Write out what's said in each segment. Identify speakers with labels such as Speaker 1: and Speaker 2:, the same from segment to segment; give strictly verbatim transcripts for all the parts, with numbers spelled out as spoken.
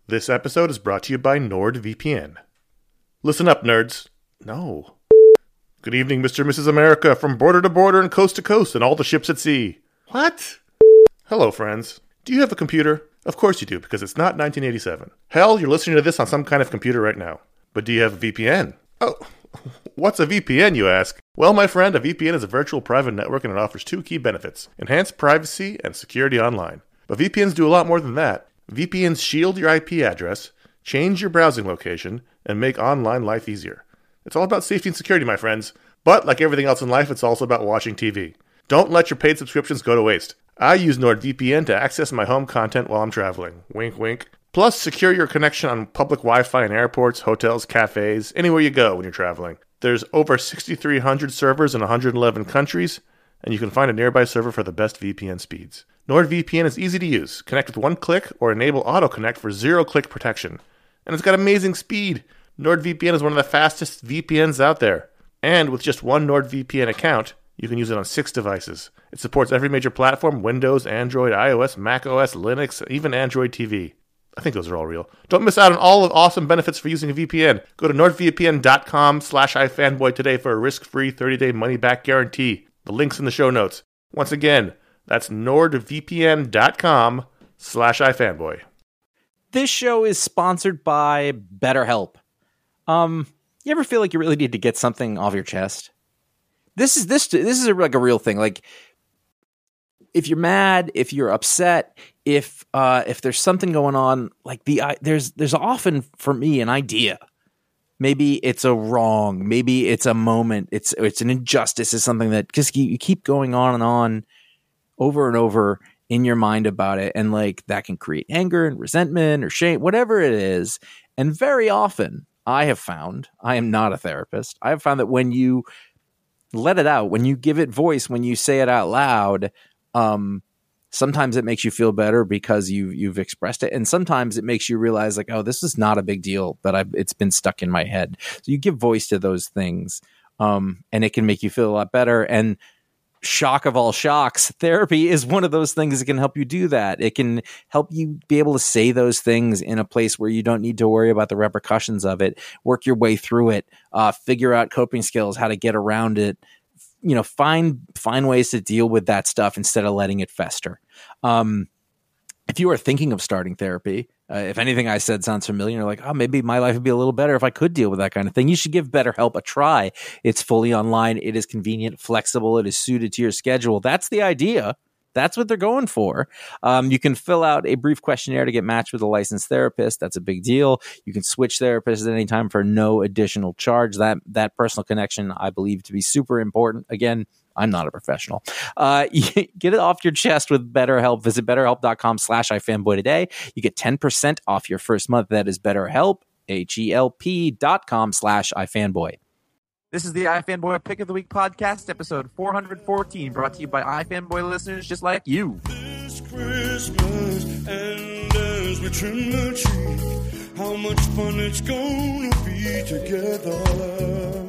Speaker 1: This episode is brought to you by NordVPN. Listen up, nerds. No. Good evening, Mister and Missus America, from border to border and coast to coast and all the ships at sea. What? Hello, friends. Do you have a computer? Of course you do, because it's not nineteen eighty-seven. Hell, you're listening to this on some kind of computer right now. But do you have a V P N? Oh, what's a V P N, you ask? Well, my friend, a V P N is a virtual private network and it offers two key benefits: enhanced privacy and security online. But V P Ns do a lot more than that. V P Ns shield your I P address, change your browsing location, and make online life easier. It's all about safety and security, my friends. But like everything else in life, it's also about watching T V. Don't let your paid subscriptions go to waste. I use NordVPN to access my home content while I'm traveling. Wink, wink. Plus, secure your connection on public Wi-Fi in airports, hotels, cafes, anywhere you go when you're traveling. There's over six thousand three hundred servers in one hundred eleven countries, and you can find a nearby server for the best V P N speeds. NordVPN is easy to use. Connect with one click or enable auto-connect for zero-click protection. And it's got amazing speed. NordVPN is one of the fastest V P Ns out there. And with just one NordVPN account, you can use it on six devices. It supports every major platform: Windows, Android, iOS, macOS, Linux, even Android T V. I think those are all real. Don't miss out on all the awesome benefits for using a V P N. Go to nordvpn.com slash ifanboy today for a risk-free thirty-day money-back guarantee. The link's in the show notes. Once again, that's nordvpn.com slash ifanboy.
Speaker 2: This show is sponsored by BetterHelp. Um, you ever feel like you really need to get something off your chest? This is this this is a, like a real thing. Like, if you're mad, if you're upset, if uh, if there's something going on, like the uh, there's there's often for me an idea. Maybe it's a wrong. Maybe it's a moment. It's it's an injustice. It's something that just you, you keep going on and on, over and over in your mind about it, and like that can create anger and resentment or shame, whatever it is. And very often, I have found, I am not a therapist, I have found that when you let it out, when you give it voice, when you say it out loud, um, sometimes it makes you feel better because you you've expressed it, and sometimes it makes you realize like, oh, this is not a big deal, but I've it's been stuck in my head. So you give voice to those things, um, and it can make you feel a lot better. And shock of all shocks, therapy is one of those things that can help you do that. It can help you be able to say those things in a place where you don't need to worry about the repercussions of it, work your way through it, uh, figure out coping skills, how to get around it, you know, find, find ways to deal with that stuff instead of letting it fester. Um, if you are thinking of starting therapy, uh, if anything I said sounds familiar, you're like, oh, maybe my life would be a little better if I could deal with that kind of thing. You should give BetterHelp a try. It's fully online. It is convenient, flexible. It is suited to your schedule. That's the idea. That's what they're going for. Um, you can fill out a brief questionnaire to get matched with a licensed therapist. That's a big deal. You can switch therapists at any time for no additional charge. That that personal connection, I believe, to be super important. Again, I'm not a professional. Uh, get it off your chest with BetterHelp. Visit betterhelp.com slash ifanboy today. You get ten percent off your first month. That is BetterHelp, H-E-L-P dot com slash ifanboy.
Speaker 3: This is the iFanboy Pick of the Week podcast, episode four fourteen, brought to you by iFanboy listeners just like you.
Speaker 4: This Christmas, and as we trim the tree, how much fun it's gonna be together.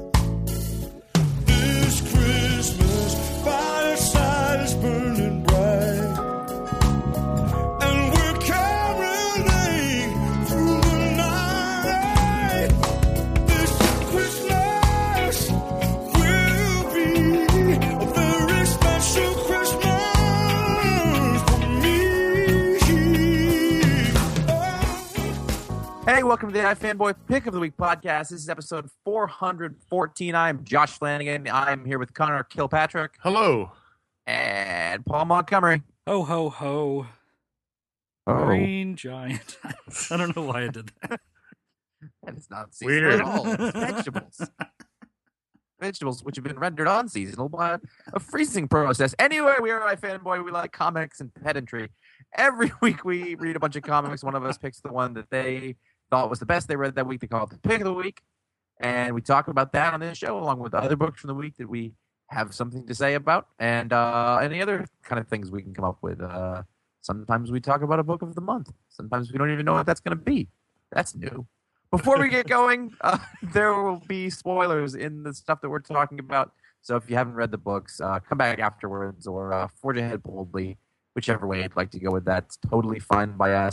Speaker 4: This Christmas, fireside is burning bright, and we're caroling through the night. This Christmas will be a very special Christmas for me. Oh.
Speaker 3: Hey, welcome to the iFanboy Pick of the Week podcast. This is episode four fourteen. I'm Josh Flanagan. I'm here with Connor Kilpatrick.
Speaker 1: Hello.
Speaker 3: And Paul Montgomery.
Speaker 5: Ho, ho, ho.
Speaker 3: Oh.
Speaker 5: Green giant. I don't know why I did that.
Speaker 3: And it's not seasonal
Speaker 1: Weird.
Speaker 3: at all. It's vegetables. Vegetables which have been rendered unseasonal by a freezing process. Anyway, we are iFanboy. We like comics and pedantry. Every week we read a bunch of comics. One of us picks the one that they thought was the best they read that week. They call it the Pick of the Week. And we talk about that on this show, along with other books from the week that we have something to say about, and uh, any other kind of things we can come up with. Uh, sometimes we talk about a book of the month. Sometimes we don't even know what that's going to be. That's new. Before we get going, uh, there will be spoilers in the stuff that we're talking about. So if you haven't read the books, uh, come back afterwards or uh, forge ahead boldly, whichever way you'd like to go with that. It's totally fine by us.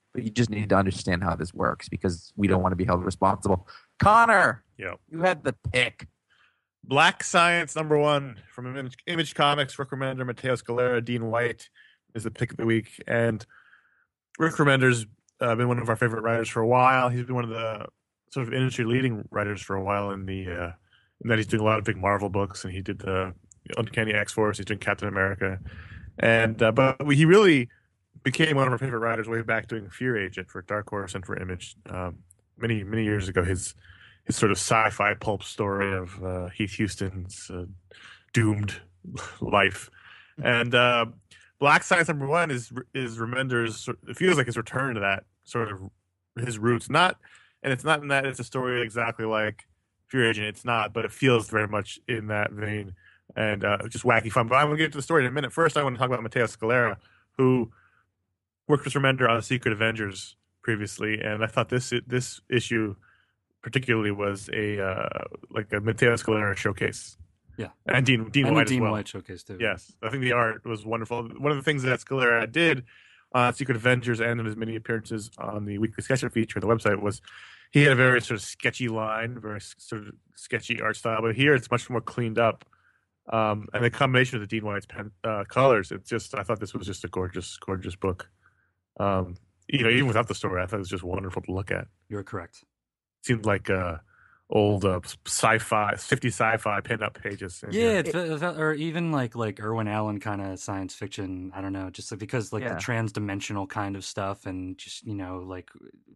Speaker 3: but you just need to understand how this works because we don't want to be held responsible. Connor,
Speaker 1: Yeah.
Speaker 3: you had the pick.
Speaker 1: Black Science number one from Image, Image Comics. Rick Remender, Matteo Scalera, Dean White is the pick of the week. And Rick Remender's uh, been one of our favorite writers for a while. He's been one of the sort of industry leading writers for a while in the uh, in that he's doing a lot of big Marvel books, and he did the Uncanny X-Force. He's doing Captain America, and uh, but he really became one of our favorite writers way back doing Fear Agent for Dark Horse and for Image um, many many years ago. His his sort of sci-fi pulp story of uh, Heath Houston's uh, doomed life, and uh, Black Science number one is is Remender's. It feels like his return to that sort of his roots. Not, and it's not in that it's a story exactly like Fear Agent. It's not, but it feels very much in that vein, and uh, just wacky fun. But I'm gonna get to the story in a minute. First, I want to talk about Matteo Scalera, who worked with Remender on Secret Avengers previously, and I thought this this issue particularly was a uh, like a Matteo Scalera showcase.
Speaker 5: Yeah,
Speaker 1: and Dean Dean
Speaker 5: and
Speaker 1: White
Speaker 5: the Dean
Speaker 1: as well.
Speaker 5: White showcase too.
Speaker 1: Yes, I think the art was wonderful. One of the things that Scalera did on Secret Avengers and in his many appearances on the weekly sketchup feature on the website was he had a very sort of sketchy line, very sort of sketchy art style. But here it's much more cleaned up, um, and the combination of the Dean White's pen, uh, colors. It's just I thought this was just a gorgeous, gorgeous book. Um, you know, even without the story, I thought it was just wonderful to look at.
Speaker 5: You're correct.
Speaker 1: It seemed like uh, old uh, sci-fi, fifty sci-fi pinup pages. in
Speaker 5: Yeah,
Speaker 1: here.
Speaker 5: it's, it's, or even like like Irwin Allen kind of science fiction. I don't know, just like, because like
Speaker 3: Yeah.
Speaker 5: the trans-dimensional kind of stuff, and just, you know, like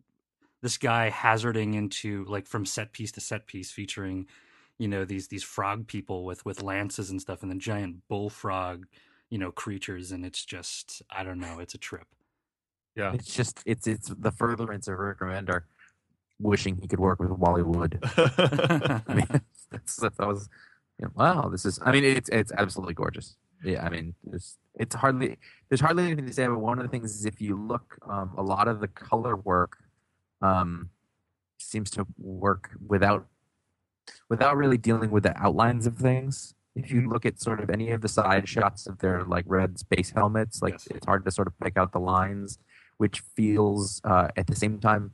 Speaker 5: this guy hazarding into like from set piece to set piece, featuring, you know, these these frog people with with lances and stuff, and then giant bullfrog, you know, creatures, and it's just, I don't know, it's a trip.
Speaker 1: Yeah.
Speaker 3: It's just it's it's the furtherance of Rick Remender wishing he could work with Wally Wood. I mean, that's, that was, you know, wow, this is. I mean, it's it's absolutely gorgeous. Yeah, I mean, it's it's hardly there's hardly anything to say. But one of the things is if you look, um, a lot of the color work, um, seems to work without without really dealing with the outlines of things. If you look at sort of any of the side shots of their like red space helmets, like
Speaker 5: Yes.
Speaker 3: it's hard to sort of pick out the lines, which feels uh, at the same time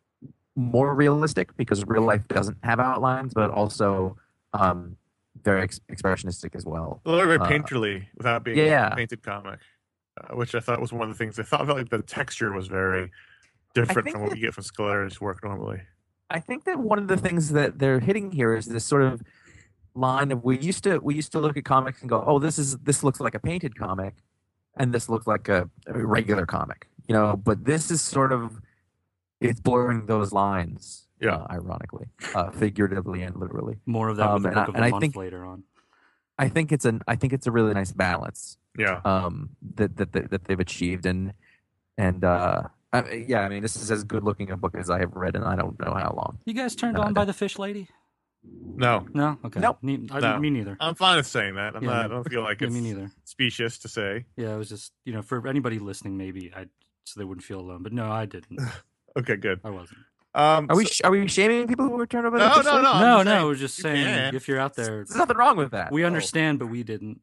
Speaker 3: more realistic because real life doesn't have outlines, but also um, very ex- expressionistic as well.
Speaker 1: A little very
Speaker 3: Uh,
Speaker 1: painterly without being
Speaker 3: yeah.
Speaker 1: a painted comic, uh, which I thought was one of the things. I thought felt like the texture was very different
Speaker 3: think
Speaker 1: from what
Speaker 3: that-
Speaker 1: we get from Scalera's work normally.
Speaker 3: I think that one of the things that they're hitting here is this sort of line of we used to we used to look at comics and go, oh, this is this looks like a painted comic, and this looks like a, a regular comic, you know. But this is sort of it's blurring those lines,
Speaker 1: Yeah.
Speaker 3: uh, ironically, uh, figuratively and literally.
Speaker 5: More of that
Speaker 3: Um,
Speaker 5: with the
Speaker 3: and
Speaker 5: book
Speaker 3: I-
Speaker 5: of
Speaker 3: and
Speaker 5: the
Speaker 3: I
Speaker 5: month
Speaker 3: think-
Speaker 5: later on.
Speaker 3: I think it's an I think it's a really nice balance
Speaker 1: Yeah,
Speaker 3: um, that, that that that they've achieved, and and uh, I, yeah, I mean, this is as good looking a book as I have read, and I don't know how long.
Speaker 5: You guys turned
Speaker 3: Uh,
Speaker 5: on by the fish lady?
Speaker 1: no,
Speaker 5: No, okay.
Speaker 3: Nope.
Speaker 5: Ne- I-
Speaker 1: No.
Speaker 5: Me neither.
Speaker 1: I'm fine with saying that. I'm
Speaker 5: Yeah,
Speaker 1: not. I don't feel like
Speaker 5: Yeah,
Speaker 1: it's
Speaker 5: me neither.
Speaker 1: specious to say.
Speaker 5: Yeah, it was just, you know, for anybody listening, maybe I so they wouldn't feel alone. But no, I didn't.
Speaker 1: Okay, good.
Speaker 5: I wasn't.
Speaker 1: Um,
Speaker 3: Are we
Speaker 1: so-
Speaker 3: sh- are we shaming people who were turned over? by the
Speaker 1: No,
Speaker 3: fish
Speaker 1: no,
Speaker 3: lady?
Speaker 1: no. I'm
Speaker 5: no,
Speaker 1: just
Speaker 5: no,
Speaker 1: saying,
Speaker 5: I was just
Speaker 1: you
Speaker 5: saying
Speaker 1: can.
Speaker 5: if you're out there,
Speaker 3: There's nothing wrong with that.
Speaker 5: we understand, but we didn't.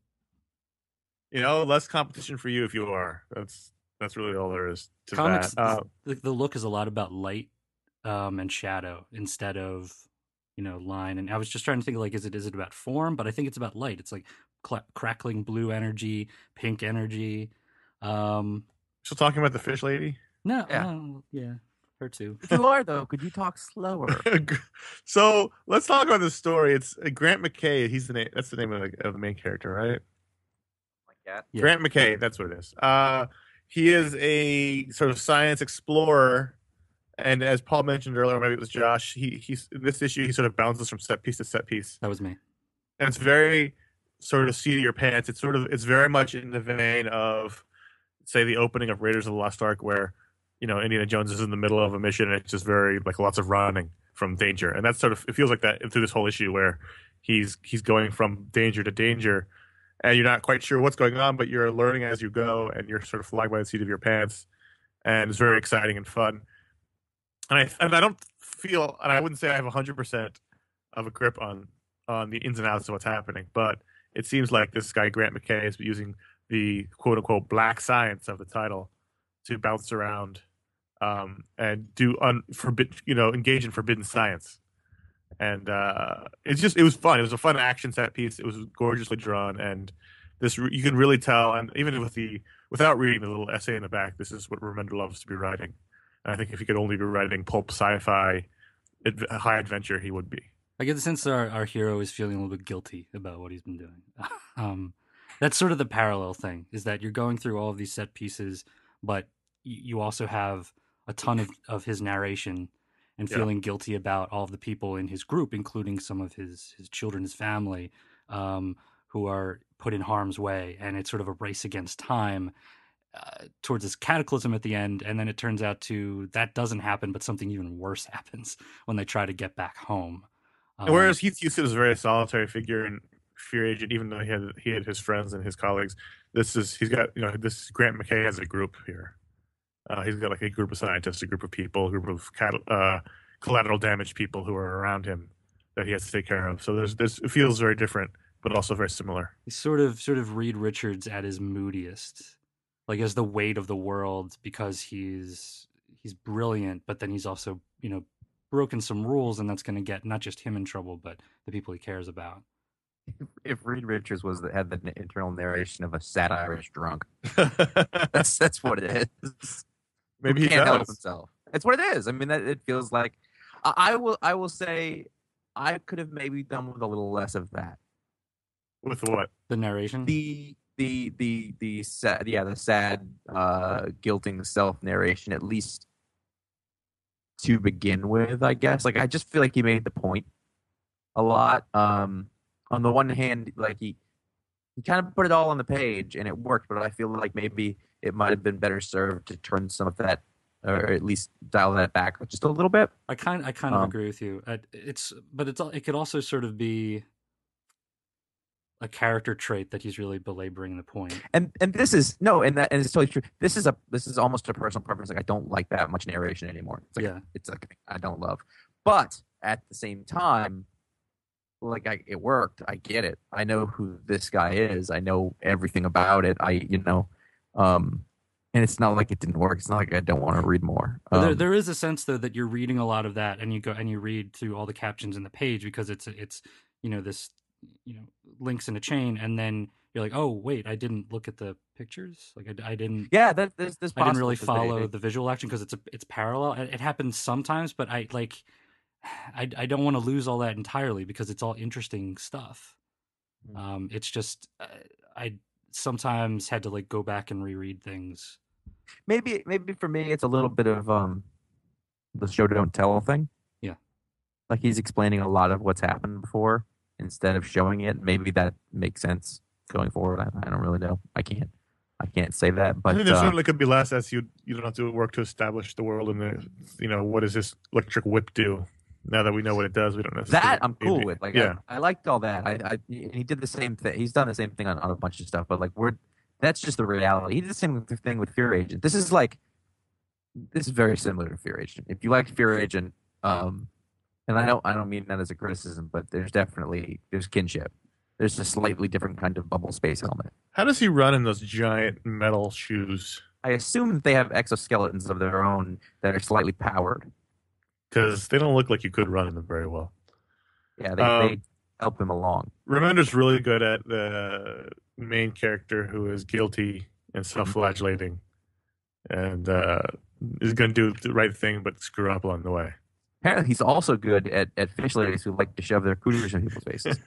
Speaker 1: you know, less competition for you if you are. That's that's really all there is to
Speaker 5: Comics,
Speaker 1: that. Uh,
Speaker 5: the, the look is a lot about light um, and shadow instead of, you know, line. And I was just trying to think, like, is it is it about form? But I think it's about light. It's like cla crackling blue energy, pink energy. Um,
Speaker 1: still talking about the fish lady.
Speaker 5: no,
Speaker 3: Yeah.
Speaker 5: no, yeah, her too.
Speaker 3: If you are though, could you talk slower?
Speaker 1: So let's talk about this story. It's uh, Grant McKay. He's the name. That's the name of the, of the main character, right?
Speaker 3: Like that.
Speaker 5: Yeah.
Speaker 1: Grant McKay. That's what it is. Uh, he is a sort of science explorer, and as Paul mentioned earlier, maybe it was Josh. He he's in this issue. He sort of bounces from set piece to set piece,
Speaker 5: That was me.
Speaker 1: and it's very sort of seat of your pants. It's sort of it's very much in the vein of, say, the opening of Raiders of the Lost Ark, where you know Indiana Jones is in the middle of a mission, and it's just very like lots of running from danger, and that's sort of it feels like that through this whole issue where he's he's going from danger to danger, and you're not quite sure what's going on, but you're learning as you go, and you're sort of flying by the seat of your pants, and it's very exciting and fun. And I and I don't feel, and I wouldn't say I have a hundred percent of a grip on on the ins and outs of what's happening, but it seems like this guy Grant McKay is using the quote unquote black science of the title to bounce around um, and do un forbid, you know, engage in forbidden science. And uh, it's just it was fun. It was a fun action set piece. It was gorgeously drawn, and this you can really tell. And even with the without reading the little essay in the back, this is what Remender loves to be writing. And I think if he could only be writing pulp sci-fi, adv- high adventure, he would be.
Speaker 5: I get the sense that our, our hero is feeling a little bit guilty about what he's been doing. um, that's sort of the parallel thing, is that you're going through all of these set pieces, but you also have a ton of, of his narration and feeling yeah. guilty about all of the people in his group, including some of his, his children, his family, um, who are put in harm's way. And it's sort of a race against time uh, towards this cataclysm at the end. And then it turns out to that doesn't happen, but something even worse happens when they try to get back home.
Speaker 1: Um, Whereas Heath Huston is a very solitary figure in Fear Agent, even though he had he had his friends and his colleagues. This is he's got you know this Grant McKay has a group here. Uh, he's got like a group of scientists, a group of people, a group of cat- uh, collateral damage people who are around him that he has to take care of. So there's this it feels very different, but also very similar.
Speaker 5: He's sort of sort of Reed Richards at his moodiest, like as the weight of the world because he's he's brilliant, but then he's also you know broken some rules, and that's going to get not just him in trouble, but the people he cares about.
Speaker 3: If Reed Richards was the, had the internal narration of a sad Irish drunk, that's that's what it is.
Speaker 1: Maybe
Speaker 3: he
Speaker 1: he
Speaker 3: can't
Speaker 1: does.
Speaker 3: help himself. It's what it is. I mean, that it feels like I, I will. I will say, I could have maybe done with a little less of that.
Speaker 1: With what?
Speaker 5: The narration.
Speaker 3: The the the the sad. Yeah, the sad, uh, guilting self narration. At least to begin with, I guess. Like I just feel like he made the point a lot. Um, on the one hand, like he he kind of put it all on the page and it worked, but I feel like maybe it might have been better served to turn some of that, or at least dial that back just a little bit.
Speaker 5: I kind I kind of
Speaker 3: Um,
Speaker 5: agree with you. Uh, It's but it's it could also sort of be a character trait that he's really belaboring the point.
Speaker 3: And and this is no, and that and it's totally true. This is a this is almost a personal preference. Like I don't like that much narration anymore. It's like
Speaker 5: Yeah.
Speaker 3: it's like I don't love. But at the same time, like I, it worked. I get it. I know who this guy is. I know everything about it. I you know, um, and it's not like it didn't work. It's not like I don't want to read more.
Speaker 5: But there,
Speaker 3: Um,
Speaker 5: there is a sense though that you're reading a lot of that, and you go and you read through all the captions in the page because it's it's you know this you know links in a chain, and then you're like, oh wait, I didn't look at the pictures. Like I, I didn't.
Speaker 3: yeah, that this this
Speaker 5: I didn't really follow the visual action because it's a it's parallel. It, it happens sometimes, but I like I I don't want to lose all that entirely because it's all interesting stuff. Um, it's just uh, I sometimes had to like go back and reread things.
Speaker 3: maybe maybe for me it's a little bit of um the show don't tell thing.
Speaker 5: Yeah.
Speaker 3: Like he's explaining a lot of what's happened before instead of showing it. Maybe that makes sense going forward. I, I don't really know. I can't I can't say that.
Speaker 1: I
Speaker 3: But
Speaker 1: think there
Speaker 3: uh,
Speaker 1: certainly could be less as you you don't have to work to establish the world and the you know what does this electric whip do. Now that we know what it does, we don't necessarily.
Speaker 3: that I'm cool with. Like
Speaker 1: yeah,
Speaker 3: I, I liked all that. I, I and he did the same thing. He's done the same thing on, on a bunch of stuff. But like we're that's just the reality. He did the same thing with Fear Agent. This is like this is very similar to Fear Agent. If you liked Fear Agent, um, and I don't I don't mean that as a criticism, but there's definitely there's kinship. There's a slightly different kind of bubble space helmet.
Speaker 1: how does he run in those giant metal shoes?
Speaker 3: I assume that they have exoskeletons of their own that are slightly powered.
Speaker 1: Because they don't look like you could run in them very well.
Speaker 3: Yeah, they,
Speaker 1: Um,
Speaker 3: they help him along.
Speaker 1: Remender's really good at the main character who is guilty and self-flagellating, and uh, is going to do the right thing but screw up along the way.
Speaker 3: Apparently, he's also good at, at fish ladies who like to shove their cooters in people's faces.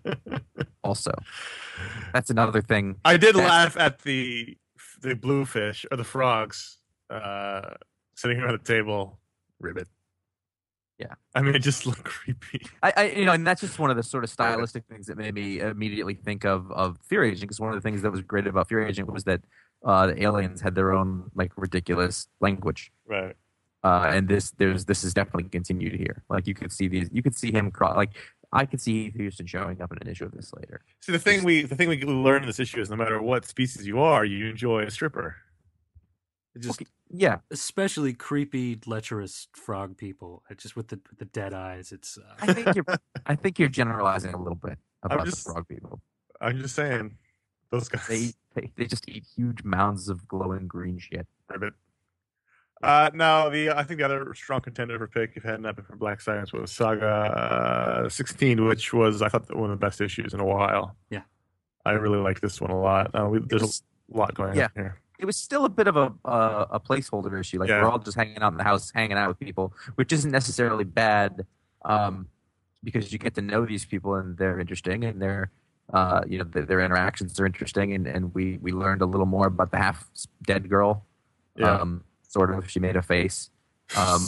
Speaker 3: Also, that's another thing.
Speaker 1: I did
Speaker 3: That's-
Speaker 1: laugh at the the bluefish or the frogs uh, sitting around the table. Ribbit.
Speaker 3: Yeah.
Speaker 1: I mean, it just looked creepy.
Speaker 3: I, I, you know, and that's just one of the sort of stylistic things that made me immediately think of of Fear Agent. Because one of the things that was great about Fear Agent was that uh, the aliens had their own like ridiculous language.
Speaker 1: Right.
Speaker 3: Uh, and this there's this is definitely continued here. Like you could see these, you could see him cro- like I could see Heath Houston showing up in an issue of this later.
Speaker 1: See, the thing we the thing we learn in this issue is no matter what species you are, you enjoy a stripper. It just
Speaker 3: Okay, yeah,
Speaker 5: Especially creepy, lecherous frog people, uh, just with the with the dead eyes. It's uh,
Speaker 3: I think you're I think you're generalizing a little bit about
Speaker 1: just-
Speaker 3: the frog people.
Speaker 1: I'm just saying, those guys.
Speaker 3: They, they they just eat huge mounds of glowing green shit.
Speaker 1: Ribbit. Uh, no, the I think the other strong contender for pick, if it hadn't been for Black Science, was Saga uh, sixteen, which was I thought one of the best issues in a while.
Speaker 5: Yeah.
Speaker 1: I really like this one a lot. Uh, we, there's
Speaker 3: was-
Speaker 1: a lot going
Speaker 3: yeah.
Speaker 1: on here.
Speaker 3: It was still a bit of a uh, a placeholder issue. Like
Speaker 1: Yeah.
Speaker 3: we're all just hanging out in the house, hanging out with people, which isn't necessarily bad, um, because you get to know these people and they're interesting and they're, uh, you know, their, their interactions are interesting, and, and we we learned a little more about the half dead girl.
Speaker 1: Yeah.
Speaker 3: Um, sort of. She made a face. Um,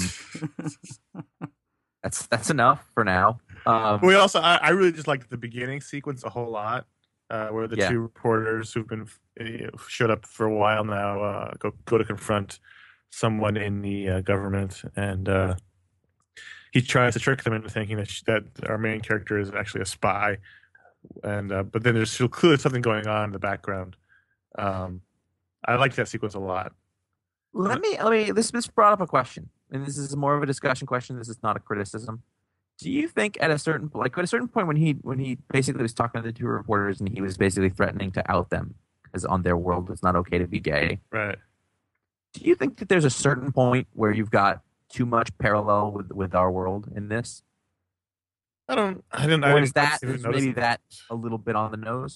Speaker 3: that's that's enough for now. Um,
Speaker 1: We also, I, I really just liked the beginning sequence a whole lot, uh, where the
Speaker 3: Yeah.
Speaker 1: two reporters who've been uh, showed up for a while now uh, go go to confront someone in the uh, government, and uh, he tries to trick them into thinking that she, that our main character is actually a spy, and uh, but then there's still clearly something going on in the background. Um, I liked that sequence a lot.
Speaker 3: Let me let me this this brought up a question, and this is more of a discussion question. This is not a criticism. Do you think at a certain like at a certain point when he when he basically was talking to the two reporters and he was basically threatening to out them because on their world it's not okay to be gay?
Speaker 1: Right.
Speaker 3: Do you think that there's a certain point where you've got too much parallel with with our world in this,
Speaker 1: I don't. I didn't. I
Speaker 3: or
Speaker 1: didn't
Speaker 3: is that
Speaker 1: even
Speaker 3: is
Speaker 1: notice
Speaker 3: maybe
Speaker 1: it.
Speaker 3: that a little bit on the nose?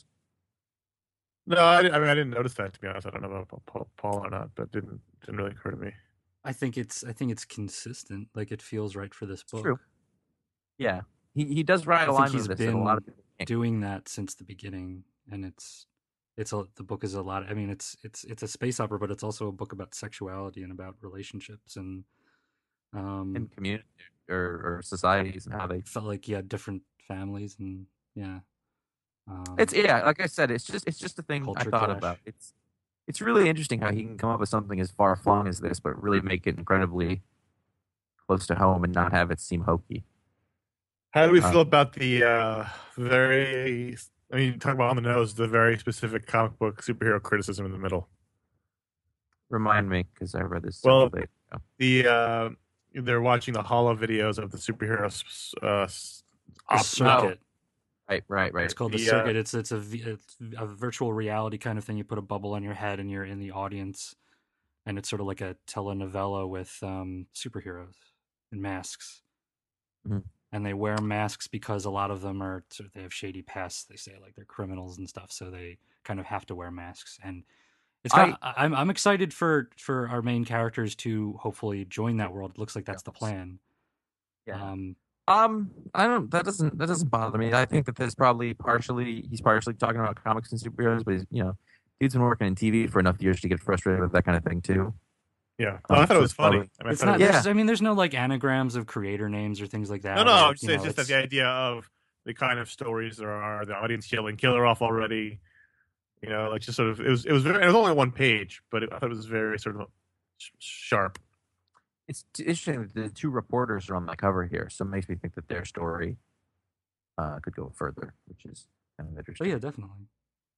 Speaker 1: No, I, didn't- I mean I didn't notice that, to be honest. I don't know about Paul, Paul or not, but didn't didn't really occur to me.
Speaker 5: I think it's I think it's consistent. Like it feels right for this book.
Speaker 3: True. Yeah, he he does ride
Speaker 5: I
Speaker 3: a
Speaker 5: think
Speaker 3: line
Speaker 5: he's
Speaker 3: with this. And a lot of people can't.
Speaker 5: Doing that since the beginning, and it's it's a the book is a lot. I mean, it's it's it's a space opera, but it's also a book about sexuality and about relationships and um.
Speaker 3: in community or, or societies and how they.
Speaker 5: felt like yeah, different families and yeah. Um,
Speaker 3: It's yeah, like I said, it's just it's just a thing I
Speaker 5: Culture
Speaker 3: thought
Speaker 5: clash.
Speaker 3: about. It's it's really interesting how he can come up with something as far flung as this, but really make it incredibly close to home and not have it seem hokey.
Speaker 1: How do we
Speaker 3: Uh,
Speaker 1: feel about the uh, very? I mean, talk about on the nose, the very specific comic book superhero criticism in the middle.
Speaker 3: Remind me, because I read this.
Speaker 1: Well,
Speaker 3: several days ago.
Speaker 1: The uh, they're watching the hollow videos of the superheroes. Uh, s-
Speaker 5: the
Speaker 1: op-
Speaker 5: circuit.
Speaker 3: Right, right, right.
Speaker 5: It's called the
Speaker 1: The, uh,
Speaker 5: circuit. It's it's a v- it's a virtual reality kind of thing. You put a bubble on your head and you're in the audience, and it's sort of like a telenovela with um, superheroes in masks.
Speaker 3: Mhm.
Speaker 5: And they wear masks because a lot of them are sort of, they have shady pasts. They say like they're criminals and stuff, so they kind of have to wear masks. And it's kind of, I, I'm I'm excited for for our main characters to hopefully join that world. It looks like that's the plan.
Speaker 3: Yeah.
Speaker 5: Um,
Speaker 3: Um, I don't. That doesn't. That doesn't bother me. I think that there's probably partially he's partially talking about comics and superheroes, but he's, you know, dude's been working in T V for enough years to get frustrated with that kind of thing too.
Speaker 1: yeah.
Speaker 3: Um,
Speaker 1: Oh, I thought
Speaker 3: so
Speaker 1: it was
Speaker 3: it's
Speaker 1: funny.
Speaker 3: probably-
Speaker 1: I, mean, I
Speaker 5: it's
Speaker 1: thought
Speaker 5: not.
Speaker 1: it was-
Speaker 3: Yeah.
Speaker 5: there's- I mean, there's no like anagrams of creator names or things like that.
Speaker 1: No, no.
Speaker 5: or,
Speaker 1: I'm
Speaker 5: you
Speaker 1: saying
Speaker 5: know,
Speaker 1: just that the idea of the kind of stories there are, the audience killing killer off already. You know, like just sort of it was it was very, it was only one page, but it, I thought it was very sort of sh- sharp.
Speaker 3: It's t- interesting that the two reporters are on the cover here, so it makes me think that their story uh, could go further, which is kind of
Speaker 5: Oh
Speaker 3: interesting.
Speaker 5: yeah, definitely.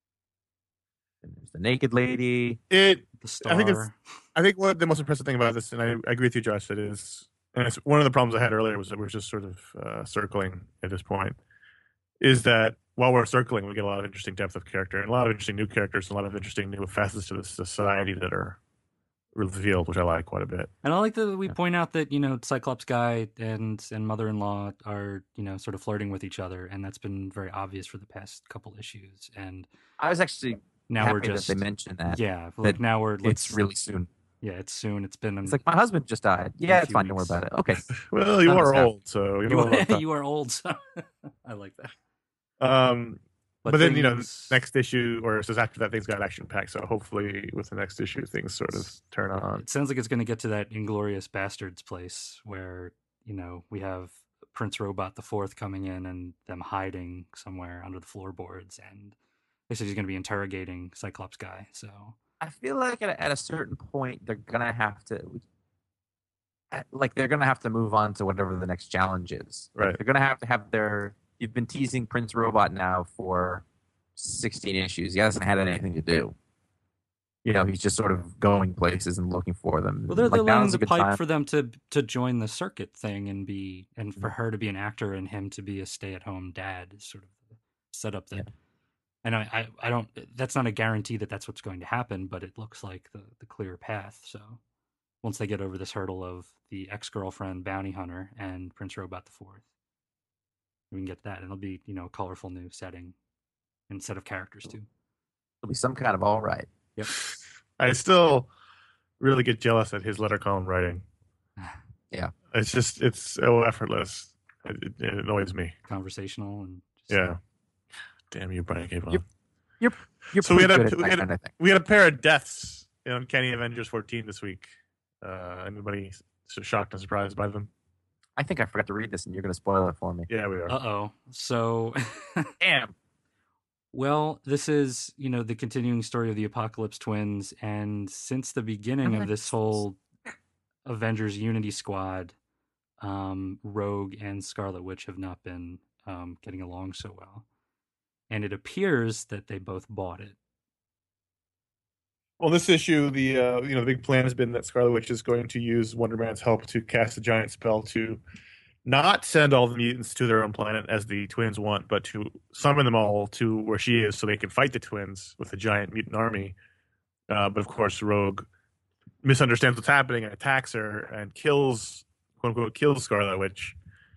Speaker 3: And there's the naked lady.
Speaker 1: It
Speaker 5: The star.
Speaker 1: I think it's- I think what the most impressive thing about this, and I, I agree with you, Josh, that is, and it's one of the problems I had earlier was that we're just sort of uh, circling at this point, is that while we're circling, we get a lot of interesting depth of character and a lot of interesting new characters and a lot of interesting new facets to the society that are revealed, which I like quite a bit.
Speaker 5: And I like that we
Speaker 3: Yeah.
Speaker 5: point out that you know Cyclops guy and and mother-in-law are you know sort of flirting with each other, and that's been very obvious for the past couple issues. And
Speaker 3: I was actually
Speaker 5: now
Speaker 3: happy
Speaker 5: we're just
Speaker 3: that they mentioned that.
Speaker 5: yeah, like now we're like,
Speaker 3: It's really soon.
Speaker 5: yeah, it's soon. It's been
Speaker 3: It's like my husband just died. Yeah,
Speaker 5: a
Speaker 3: it's
Speaker 5: few
Speaker 3: fine. Don't worry
Speaker 5: weeks.
Speaker 3: about it. Okay.
Speaker 1: Well, you
Speaker 3: None of
Speaker 1: are
Speaker 3: us have-
Speaker 1: old, so you
Speaker 5: you,
Speaker 1: know a lot of time.
Speaker 5: you are old, so I like that.
Speaker 1: Um, but, then you know,
Speaker 5: things-
Speaker 1: next issue or it says after that things got action packed. So hopefully, with the next issue, things sort of turn on.
Speaker 5: It sounds like it's going to get to that Inglorious Bastards place where you know we have Prince Robot the Fourth coming in and them hiding somewhere under the floorboards, and they said he's going to be interrogating Cyclops guy. So
Speaker 3: I feel like at a, at a certain point they're gonna have to, at- like they're gonna have to move on to whatever the next challenge is. Like,
Speaker 1: Right.
Speaker 3: they're gonna have to have their. You've been teasing Prince Robot now for sixteen issues. He hasn't had anything to do. You know, he's just sort of going places and looking for them.
Speaker 5: well, they're,
Speaker 3: Like,
Speaker 5: they're laying
Speaker 3: now's a
Speaker 5: the
Speaker 3: good
Speaker 5: pipe
Speaker 3: time.
Speaker 5: for them to to join the circuit thing and be and for her to be an actor and him to be a stay at home dad is sort of the setup that.
Speaker 3: Yeah.
Speaker 5: And I, I, I don't. That's not a guarantee that that's what's going to happen, but it looks like the, the clear path. So once they get over this hurdle of the ex-girlfriend bounty hunter and Prince Robot the Fourth. We can get that, and it'll be, you know, a colorful new setting and set of characters too.
Speaker 3: It'll be some kind of all right.
Speaker 5: Yep.
Speaker 1: I still really get jealous at his letter column writing.
Speaker 3: Yeah.
Speaker 1: It's just, it's so effortless. It, it, it annoys me.
Speaker 5: Conversational and just,
Speaker 1: Yeah. Damn you, Brian K.
Speaker 3: You're, you're, you're
Speaker 1: So we
Speaker 3: pretty
Speaker 1: had a-
Speaker 3: good at
Speaker 1: we
Speaker 3: that
Speaker 1: had a-
Speaker 3: kind of thing.
Speaker 1: We had a pair of deaths in Uncanny Avengers fourteen this week. Uh, anybody so shocked and surprised by them?
Speaker 3: I think I forgot to read this, and you're going to spoil it for me.
Speaker 1: Yeah, we are.
Speaker 5: Uh-oh. So,
Speaker 3: Damn.
Speaker 5: well, this is, you know, the continuing story of the Apocalypse Twins, and since the beginning of this whole Avengers Unity Squad, um, Rogue and Scarlet Witch have not been um, getting along so well. And it appears that they both bought it.
Speaker 1: Well, this issue, the uh, you know the big plan has been that Scarlet Witch is going to use Wonder Man's help to cast a giant spell to not send all the mutants to their own planet as the twins want, but to summon them all to where she is so they can fight the twins with a giant mutant army. Uh, but of course, Rogue misunderstands what's happening and attacks her and kills, quote unquote, kills Scarlet Witch.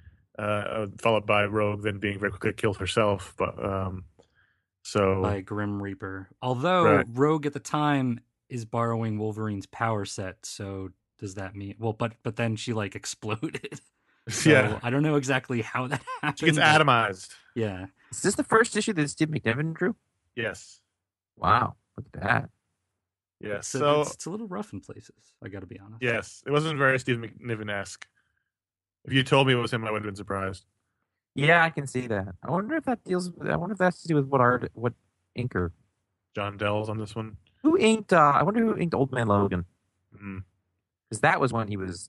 Speaker 1: Uh, followed by Rogue then being very quickly killed herself. But um, so
Speaker 5: By Grim Reaper. Although
Speaker 1: Right.
Speaker 5: Rogue at the time is borrowing Wolverine's power set, so does that mean... Well, but but then she, like, exploded. So
Speaker 1: yeah,
Speaker 5: I don't know exactly how that happened.
Speaker 1: she gets
Speaker 5: but-
Speaker 1: atomized.
Speaker 5: Yeah.
Speaker 3: Is this the first issue that Steve McNiven drew?
Speaker 1: Yes,
Speaker 3: Wow. Look at that.
Speaker 1: yes.
Speaker 5: So,
Speaker 1: So
Speaker 5: it's, it's a little rough in places, I gotta be honest.
Speaker 1: yes, it wasn't very Steve McNiven-esque. If you told me it was him, I would have been surprised.
Speaker 3: Yeah, I can see that. I wonder if that deals with, I wonder if that has to do with what art, what inker.
Speaker 1: John Dell's on this one.
Speaker 3: Who inked, uh, I wonder who inked Old Man Logan.
Speaker 1: Mhm.
Speaker 3: Because that was when he was,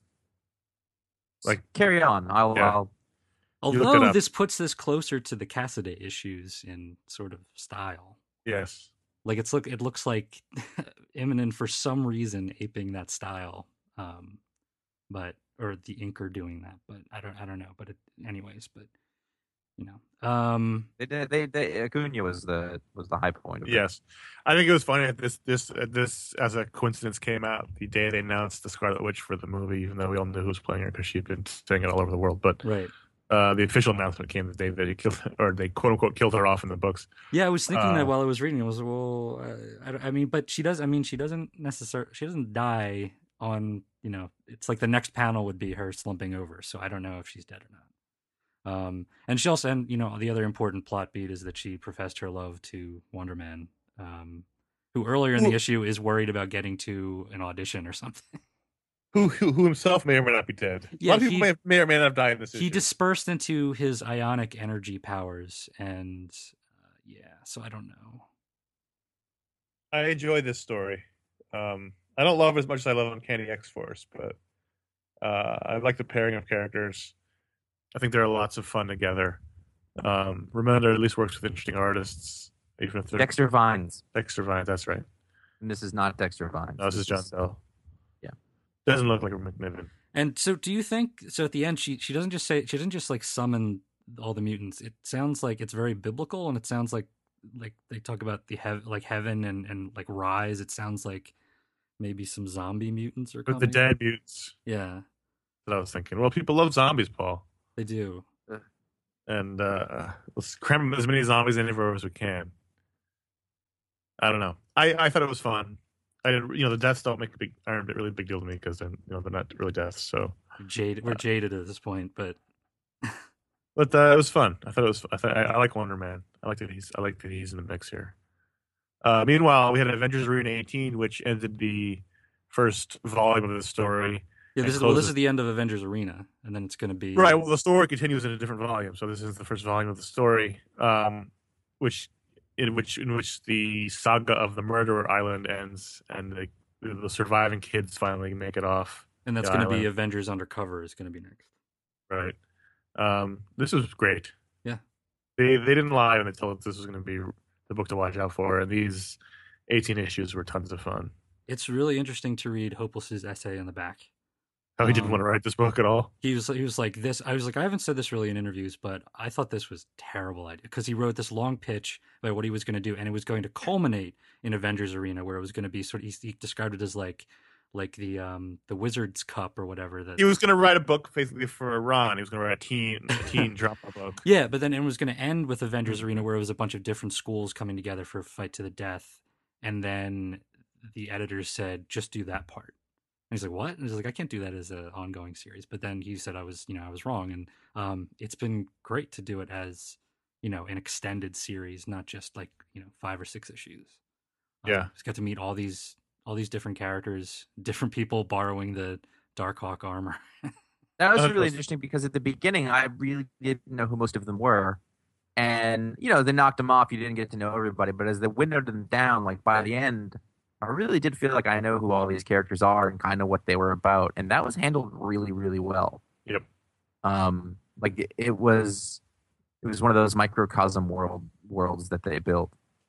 Speaker 1: Like-
Speaker 3: carry on. I'll,
Speaker 1: Yeah.
Speaker 3: I'll,
Speaker 1: looked it
Speaker 5: Although
Speaker 1: up.
Speaker 5: this puts this closer to the Cassaday issues in sort of style.
Speaker 1: Yes.
Speaker 5: Like it's look it looks like Immonen for some reason aping that style. Um but or the inker doing that, but I don't I don't know. But it, anyways, but you know. Um
Speaker 3: they, they, they, they, Acuna was the, was the high point of it.
Speaker 1: Yes. I think it was funny that this this uh, this as a coincidence came out the day they announced the Scarlet Witch for the movie, even though we all knew who was playing her because she'd been saying it all over the world. But
Speaker 5: right.
Speaker 1: uh, the official announcement came the day that he killed, or they quote unquote killed her off in the books.
Speaker 5: Yeah, I was thinking
Speaker 1: Uh,
Speaker 5: that while I was reading. I was well, uh, I, don't- I mean, but she does. I mean, she doesn't necessarily. She doesn't die on. You know, it's like the next panel would be her slumping over. So I don't know if she's dead or not. Um, and she also, and you know, the other important plot beat is that she professed her love to Wonder Man, um, who earlier in the
Speaker 1: Well-
Speaker 5: issue is worried about getting to an audition or something.
Speaker 1: Who, who who himself may or may not be dead. a
Speaker 5: Yeah,
Speaker 1: lot of people
Speaker 5: he-
Speaker 1: may, may or may not have died in this
Speaker 5: He
Speaker 1: issue.
Speaker 5: dispersed into his ionic energy powers, and uh, yeah, so I don't know.
Speaker 1: I enjoy this story. Um, I don't love it as much as I love Uncanny X-Force, but uh, I like the pairing of characters. I think they're lots of fun together. Um, Remender at least works with interesting artists, even if they're
Speaker 3: Dexter Vines.
Speaker 1: Dexter Vines. That's right.
Speaker 3: And this is not Dexter Vines.
Speaker 1: No, this is John Bell.
Speaker 3: yeah.
Speaker 1: Doesn't look like a McNiven.
Speaker 5: And so, do you think? So at the end, she she doesn't just say she doesn't just like summon all the mutants. It sounds like it's very biblical, and it sounds like like they talk about the hev- like heaven and and like rise. It sounds like maybe some zombie mutants are
Speaker 1: With
Speaker 5: coming.
Speaker 1: the dead mutants.
Speaker 5: Yeah,
Speaker 1: That I was thinking. Well, people love zombies, Paul,
Speaker 5: they do.
Speaker 1: and uh, let's cram as many zombies in everywhere as we can. I don't know. I, I thought it was fun. I didn't, you know, the deaths don't make a big, aren't a really big deal to me because then, you know, they're not really deaths. So,
Speaker 5: We're jaded. We're jaded at this point, but
Speaker 1: but uh, it was fun. I thought it was. I thought I, I like Wonder Man. I like that he's. I like that he's in the mix here. Uh, meanwhile, we had Avengers Arena eighteen, which ended the first volume of the story.
Speaker 5: yeah,
Speaker 1: And
Speaker 5: this is well, this
Speaker 1: closes-
Speaker 5: is the end of Avengers Arena, and then it's going to be
Speaker 1: Right. Well, the story continues in a different volume. So this is the first volume of the story, um, which in which in which the saga of the Murderer Island ends, and the the surviving kids finally make it off.
Speaker 5: and that's
Speaker 1: the
Speaker 5: going to be
Speaker 1: island.
Speaker 5: Avengers Undercover is going to be next.
Speaker 1: Right. Um, this was great.
Speaker 5: Yeah.
Speaker 1: They they didn't lie when they told us this was going to be the book to watch out for, and these eighteen issues were tons of fun.
Speaker 5: It's really interesting to read Hopeless's essay on the back.
Speaker 1: How he didn't
Speaker 5: Um,
Speaker 1: want to write this book at all.
Speaker 5: He was he was like this. I was like, I haven't said this really in interviews, but I thought this was a terrible idea because he wrote this long pitch about what he was going to do, and it was going to culminate in Avengers Arena, where it was going to be sort of. He, he described it as like like the um the Wizard's Cup or whatever. That
Speaker 1: He was going to write a book basically for Ron. He was going to write a teen a teen drama book.
Speaker 5: Yeah, but then it was going to end with Avengers Arena, where it was a bunch of different schools coming together for a fight to the death, and then the editors said, "Just do that part." And he's like, "What?" And he's like, "I can't do that as an ongoing series." But then he said, "I was, you know, I was wrong," and um, it's been great to do it as, you know, an extended series, not just like, you know, five or six issues. Um,
Speaker 1: Yeah.
Speaker 5: he's got to meet all these all these different characters, different people borrowing the Darkhawk armor.
Speaker 3: That was
Speaker 1: Uh,
Speaker 3: really
Speaker 1: that's-
Speaker 3: interesting because at the beginning, I really didn't know who most of them were. And, you know, they knocked them off. You didn't get to know everybody. But as they windowed them down, like by the end, I really did feel like I know who all these characters are and kind of what they were about. And that was handled really, really well.
Speaker 1: Yep.
Speaker 3: Um, like it, it was, it was one of those microcosm world worlds that they built.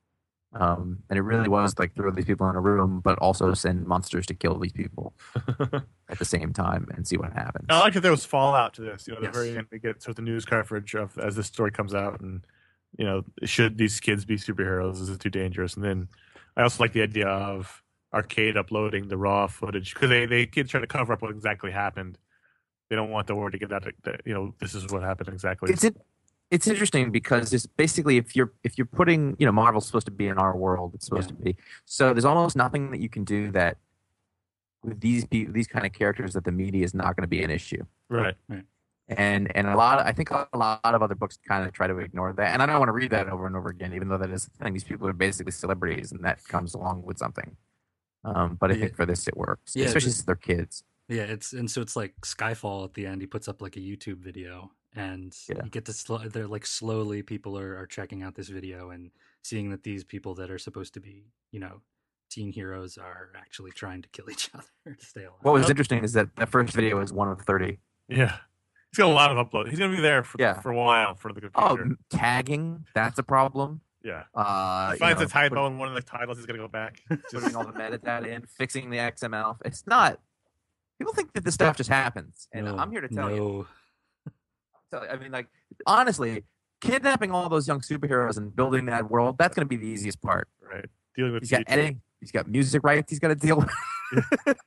Speaker 3: Um, and it really was like throw these people in a room, but also send monsters to kill these people at the same time and see what happens.
Speaker 1: I like that there was fallout to this. You know, at
Speaker 5: Yes.
Speaker 1: the very end, we get sort of the news coverage of as this story comes out, and you know, should these kids be superheroes? Is it too dangerous? And then I also like the idea of Arcade uploading the raw footage because they they kids trying to cover up what exactly happened. They don't want the word to get that, that you know this is what happened exactly.
Speaker 3: It's it, it's interesting because it's basically if you're if you're putting you know Marvel's supposed to be in our world, it's supposed
Speaker 5: Yeah.
Speaker 3: to be. So there's almost nothing that you can do that with these pe- these kind of characters that the media is not going to be an issue.
Speaker 1: right.
Speaker 3: And and a lot, I think a lot of other books kind of try to ignore that. And I don't want to read that over and over again, even though that is the thing. These people are basically celebrities, and that comes along with something. Um, but I
Speaker 5: Yeah.
Speaker 3: think for this it works,
Speaker 5: Yeah,
Speaker 3: especially
Speaker 5: the-
Speaker 3: since they're kids.
Speaker 5: Yeah, it's and so it's like Skyfall at the end. He puts up like a YouTube video, and
Speaker 3: Yeah.
Speaker 5: you get to slow. They're like slowly people are, are checking out this video and seeing that these people that are supposed to be, you know, teen heroes are actually trying to kill each other to stay alive.
Speaker 3: What was interesting is that the first video is one of thirty.
Speaker 1: Yeah, he's got a lot of upload. He's gonna be there for
Speaker 3: Yeah.
Speaker 1: for a while for the
Speaker 3: Oh,
Speaker 1: computer.
Speaker 3: m- tagging, that's a problem.
Speaker 1: yeah,
Speaker 3: Uh,
Speaker 1: he
Speaker 3: you
Speaker 1: finds
Speaker 3: know,
Speaker 1: a typo
Speaker 3: put-
Speaker 1: in one of the titles. He's gonna go back.
Speaker 3: putting all the metadata in, fixing the X M L. It's not. People think that this stuff just happens, and
Speaker 5: No,
Speaker 3: I'm here to tell you.
Speaker 5: no.
Speaker 3: tell you. I mean, like, honestly, kidnapping all those young superheroes and building that world, that's going to be the easiest part.
Speaker 1: Right, dealing with
Speaker 3: He's got
Speaker 1: YouTube.
Speaker 3: editing, he's got music rights he's got to deal with.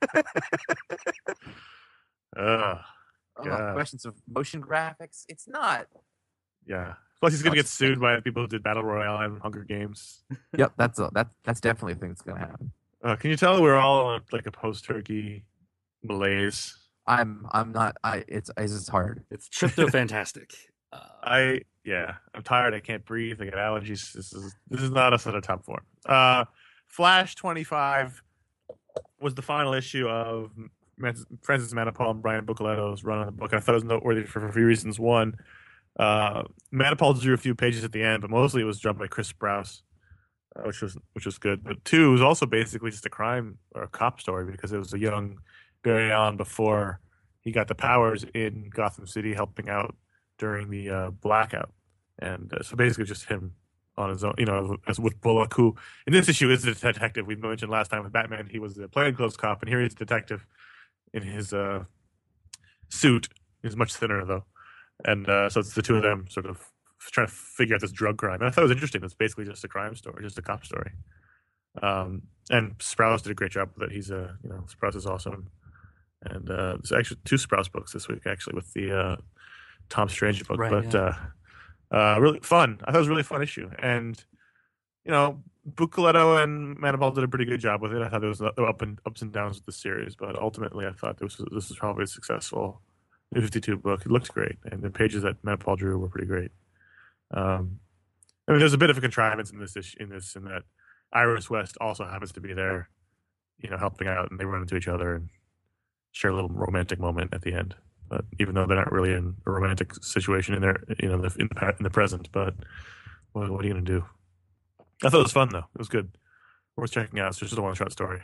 Speaker 1: Ugh,
Speaker 3: Oh,
Speaker 1: God.
Speaker 3: questions of motion graphics. It's not.
Speaker 1: yeah. Plus, he's gonna
Speaker 3: Oh,
Speaker 1: get
Speaker 3: it's-
Speaker 1: sued by the people who did Battle Royale and Hunger Games.
Speaker 3: Yep, that's a, that, that's definitely a thing that's going to happen.
Speaker 1: Uh, can you tell we're all on like a post-turkey malaise?
Speaker 3: I'm I'm not. I it's it's just hard.
Speaker 5: It's Trypto Fantastic. Uh,
Speaker 1: I yeah, I'm tired. I can't breathe. I got allergies. This is this is not us at a top form. Uh, Flash twenty-five was the final issue of Man- Francis Manapul and Brian Bucoletto's run on the book. I thought it was noteworthy for a few reasons. One, uh, Manapul drew a few pages at the end, but mostly it was drawn by Chris Sprouse, uh, which was which was good. But two, it was also basically just a crime or a cop story because it was a young Barry Allen before he got the powers in Gotham City, helping out during the uh, blackout, and uh, so basically just him on his own, you know, as with Bullock, who in this issue is a detective. We mentioned last time with Batman, he was a plainclothes cop, and here he's a detective in his uh, suit. He's much thinner though, and uh, so it's the two of them sort of trying to figure out this drug crime. And I thought it was interesting. It's basically just a crime story, just a cop story. Um, and Sprouse did a great job with it. He's a, you know, Sprouse is awesome. And uh, there's actually two Sprouse books this week, actually, with the uh, Tom Strange book.
Speaker 5: Right,
Speaker 1: but
Speaker 5: yeah.
Speaker 1: uh, uh, really fun. I thought it was a really fun issue. And, you know, Bucoletto and Manapul did a pretty good job with it. I thought there was up and ups and downs with the series, but ultimately I thought this was, this was probably a successful New fifty-two book. It looked great, and the pages that Manapul drew were pretty great. Um, I mean, there's a bit of a contrivance in this issue, in this, in that Iris West also happens to be there, you know, helping out, and they run into each other and share a little romantic moment at the end. But even though they're not really in a romantic situation in their, you know, in the, in the, in the present, but what, what are you going to do? I thought it was fun though. It was good. Worth checking out. It's just a one-shot story.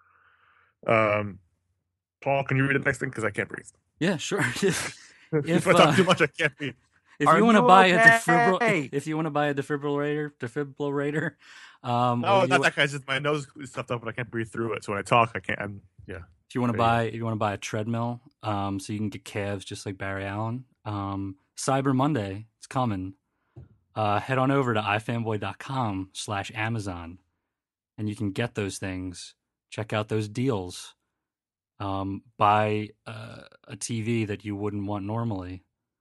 Speaker 1: Um, Paul, can you read the next thing? Because I can't breathe.
Speaker 5: yeah, sure. if
Speaker 1: if I talk
Speaker 5: uh,
Speaker 1: too much, I can't breathe.
Speaker 5: if
Speaker 3: Are
Speaker 5: you want to
Speaker 3: you
Speaker 5: buy a
Speaker 3: okay?
Speaker 5: defibrillator, if you want to buy a defibrillator, defibrillator, um,
Speaker 1: No,
Speaker 5: or
Speaker 1: not
Speaker 5: you,
Speaker 1: that guy's just my nose is stuffed up and I can't breathe through it. So when I talk, I can't. I'm, yeah.
Speaker 5: if you want to
Speaker 1: There you
Speaker 5: buy, if you want to buy a treadmill, um, so you can get calves just like Barry Allen, um, Cyber Monday, it's coming. Uh, head on over to ifanboy.com slash Amazon, and you can get those things. Check out those deals. Um, buy uh, a T V that you wouldn't want normally.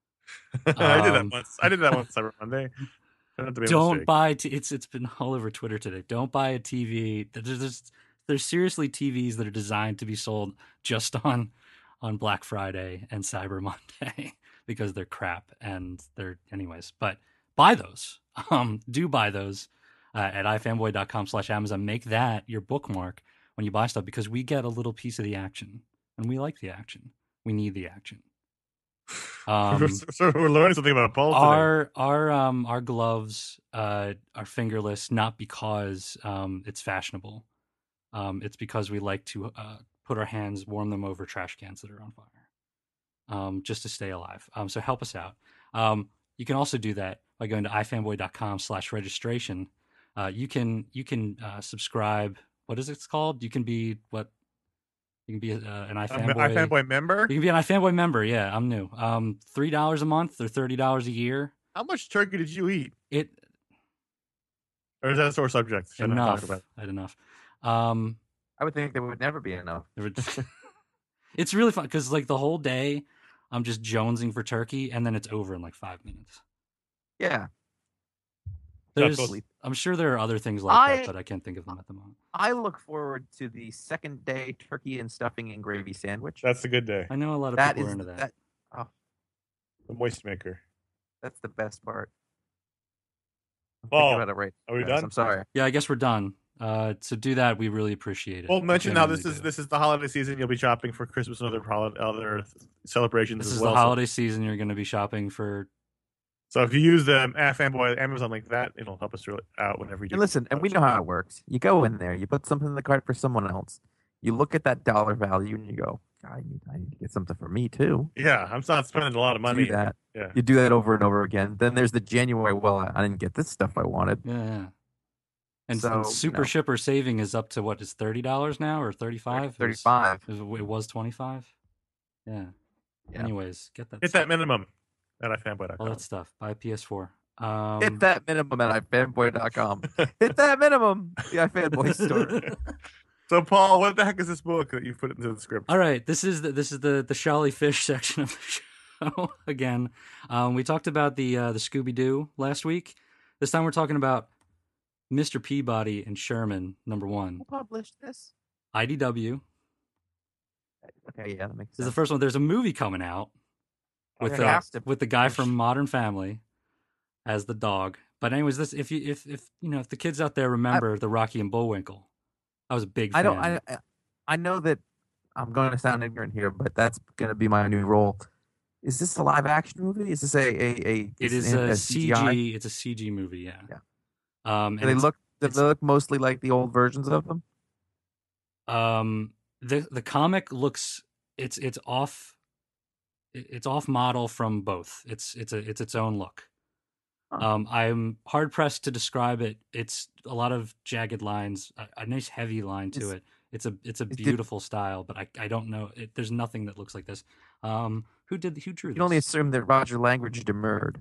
Speaker 1: I did that
Speaker 5: Um,
Speaker 1: once. I did that once Cyber Monday. Turned out to be a
Speaker 5: Don't
Speaker 1: mistake.
Speaker 5: buy. T- it's it's been all over Twitter today. Don't buy a T V. There's there's, there's seriously T Vs that are designed to be sold just on on Black Friday and Cyber Monday because they're crap and they're anyways. But buy those. Um, do buy those uh, at ifanboy dot com slash Amazon. Make that your bookmark when you buy stuff because we get a little piece of the action and we like the action. We need the action. Um,
Speaker 1: so we're learning something about Paul today.
Speaker 5: our our um our gloves uh are fingerless not because um it's fashionable. Um, it's because we like to uh put our hands, warm them over trash cans that are on fire, um, just to stay alive. Um, so help us out. Um, you can also do that by going to ifanboy dot com slash registration. Uh, you can you can uh, subscribe. What is it called? You can be what? You can be uh, an iFanboy.
Speaker 1: iFanboy member?
Speaker 5: You can be an iFanboy member. Yeah, I'm new. Um, three dollars a month or thirty dollars a year.
Speaker 1: How much turkey did you eat?
Speaker 5: It
Speaker 1: Or is that a sore subject? Should I not talk
Speaker 5: enough.
Speaker 1: about it?
Speaker 5: I had enough. Um,
Speaker 3: I would think there would never be enough.
Speaker 5: there were- it's really fun because like the whole day, I'm just jonesing for turkey, and then it's over in like five minutes.
Speaker 3: Yeah.
Speaker 5: There's,
Speaker 1: totally.
Speaker 5: I'm sure there are other things like
Speaker 3: I-
Speaker 5: that, but I can't think of them at the moment.
Speaker 3: I look forward to the second day turkey and stuffing and gravy sandwich.
Speaker 1: That's the good day.
Speaker 5: I know a lot of
Speaker 3: That
Speaker 5: people
Speaker 3: is
Speaker 5: are into that.
Speaker 3: that. Oh,
Speaker 1: The moist maker.
Speaker 3: that's the best part. I'm
Speaker 1: Paul,
Speaker 3: thinking about it right.
Speaker 1: are we
Speaker 3: guys.
Speaker 1: done?
Speaker 3: I'm sorry.
Speaker 5: Yeah, I guess we're done. Uh, to do that, we really appreciate it.
Speaker 1: Well,
Speaker 5: We
Speaker 1: mention now this
Speaker 5: genuinely
Speaker 1: is
Speaker 5: do.
Speaker 1: this is the holiday season. You'll be shopping for Christmas and other holiday, other celebrations
Speaker 5: This
Speaker 1: as
Speaker 5: is
Speaker 1: well.
Speaker 5: the holiday season. You're going to be shopping for.
Speaker 1: So, so if you use the uh, Fanboy Amazon link, that it'll help us really out whenever you do.
Speaker 3: And listen, and we know how it works. You go in there, you put something in the cart for someone else. You look at that dollar value, and you go, "I need, I need to get something for me too."
Speaker 1: Yeah, I'm not spending a lot of money.
Speaker 3: Do that.
Speaker 1: Yeah.
Speaker 3: You do that over and over again. Then there's the January. Well, I, I didn't get this stuff I wanted.
Speaker 5: Yeah, yeah. And,
Speaker 3: So,
Speaker 5: and
Speaker 3: you
Speaker 5: Super
Speaker 3: know.
Speaker 5: Shipper saving is up to what is thirty dollars now or thirty-five?
Speaker 3: Thirty-five.
Speaker 5: It was, it was twenty-five. Yeah.
Speaker 3: Yeah.
Speaker 5: Anyways, get that.
Speaker 1: Hit
Speaker 5: stuff.
Speaker 1: that minimum at ifanboy dot
Speaker 5: All
Speaker 1: com.
Speaker 5: that stuff. Buy P S four. Um,
Speaker 3: Hit that minimum at ifanboy dot com. Hit that minimum. The iFanboy store.
Speaker 1: So, Paul, what the heck is this book that you put into the script?
Speaker 5: All right, this is the this is the the Shally Fish section of the show again. Um, we talked about the uh, the Scooby Doo last week. This time we're talking about Mister Peabody and Sherman number one.
Speaker 3: Who published this?
Speaker 5: I D W
Speaker 3: Okay, yeah, that makes
Speaker 5: this is
Speaker 3: sense.
Speaker 5: the first one. There's a movie coming out with
Speaker 3: Okay.
Speaker 5: uh,
Speaker 3: Has to
Speaker 5: with the guy
Speaker 3: be.
Speaker 5: from Modern Family as the dog. But anyways, this if you if if you know if the kids out there remember the Rocky and Bullwinkle, I was a big fan.
Speaker 3: I don't. I, I- I know that I'm going to sound ignorant here, but that's going to be my new role. Is this a live action movie? Is this a a, a
Speaker 5: it is
Speaker 3: an-
Speaker 5: a
Speaker 3: C G I?
Speaker 5: C G. It's a C G movie. Yeah.
Speaker 3: Yeah.
Speaker 5: Um,
Speaker 3: Do
Speaker 5: and
Speaker 3: they
Speaker 5: it's-
Speaker 3: look. Do
Speaker 5: it's-
Speaker 3: they look mostly like the old versions of them?
Speaker 5: um the the comic looks it's it's off it- it's off model from both. It's it's a it's its own look.
Speaker 3: Huh.
Speaker 5: Um, I'm hard pressed to describe it. It's a lot of jagged lines, a, a nice heavy line to
Speaker 3: Is-
Speaker 5: it. It's a it's a
Speaker 3: is- did-
Speaker 5: beautiful style, but I I don't know. It, there's nothing that looks like this. Um, who did who drew
Speaker 3: You
Speaker 5: this?
Speaker 3: can only assume that Roger Langridge demurred.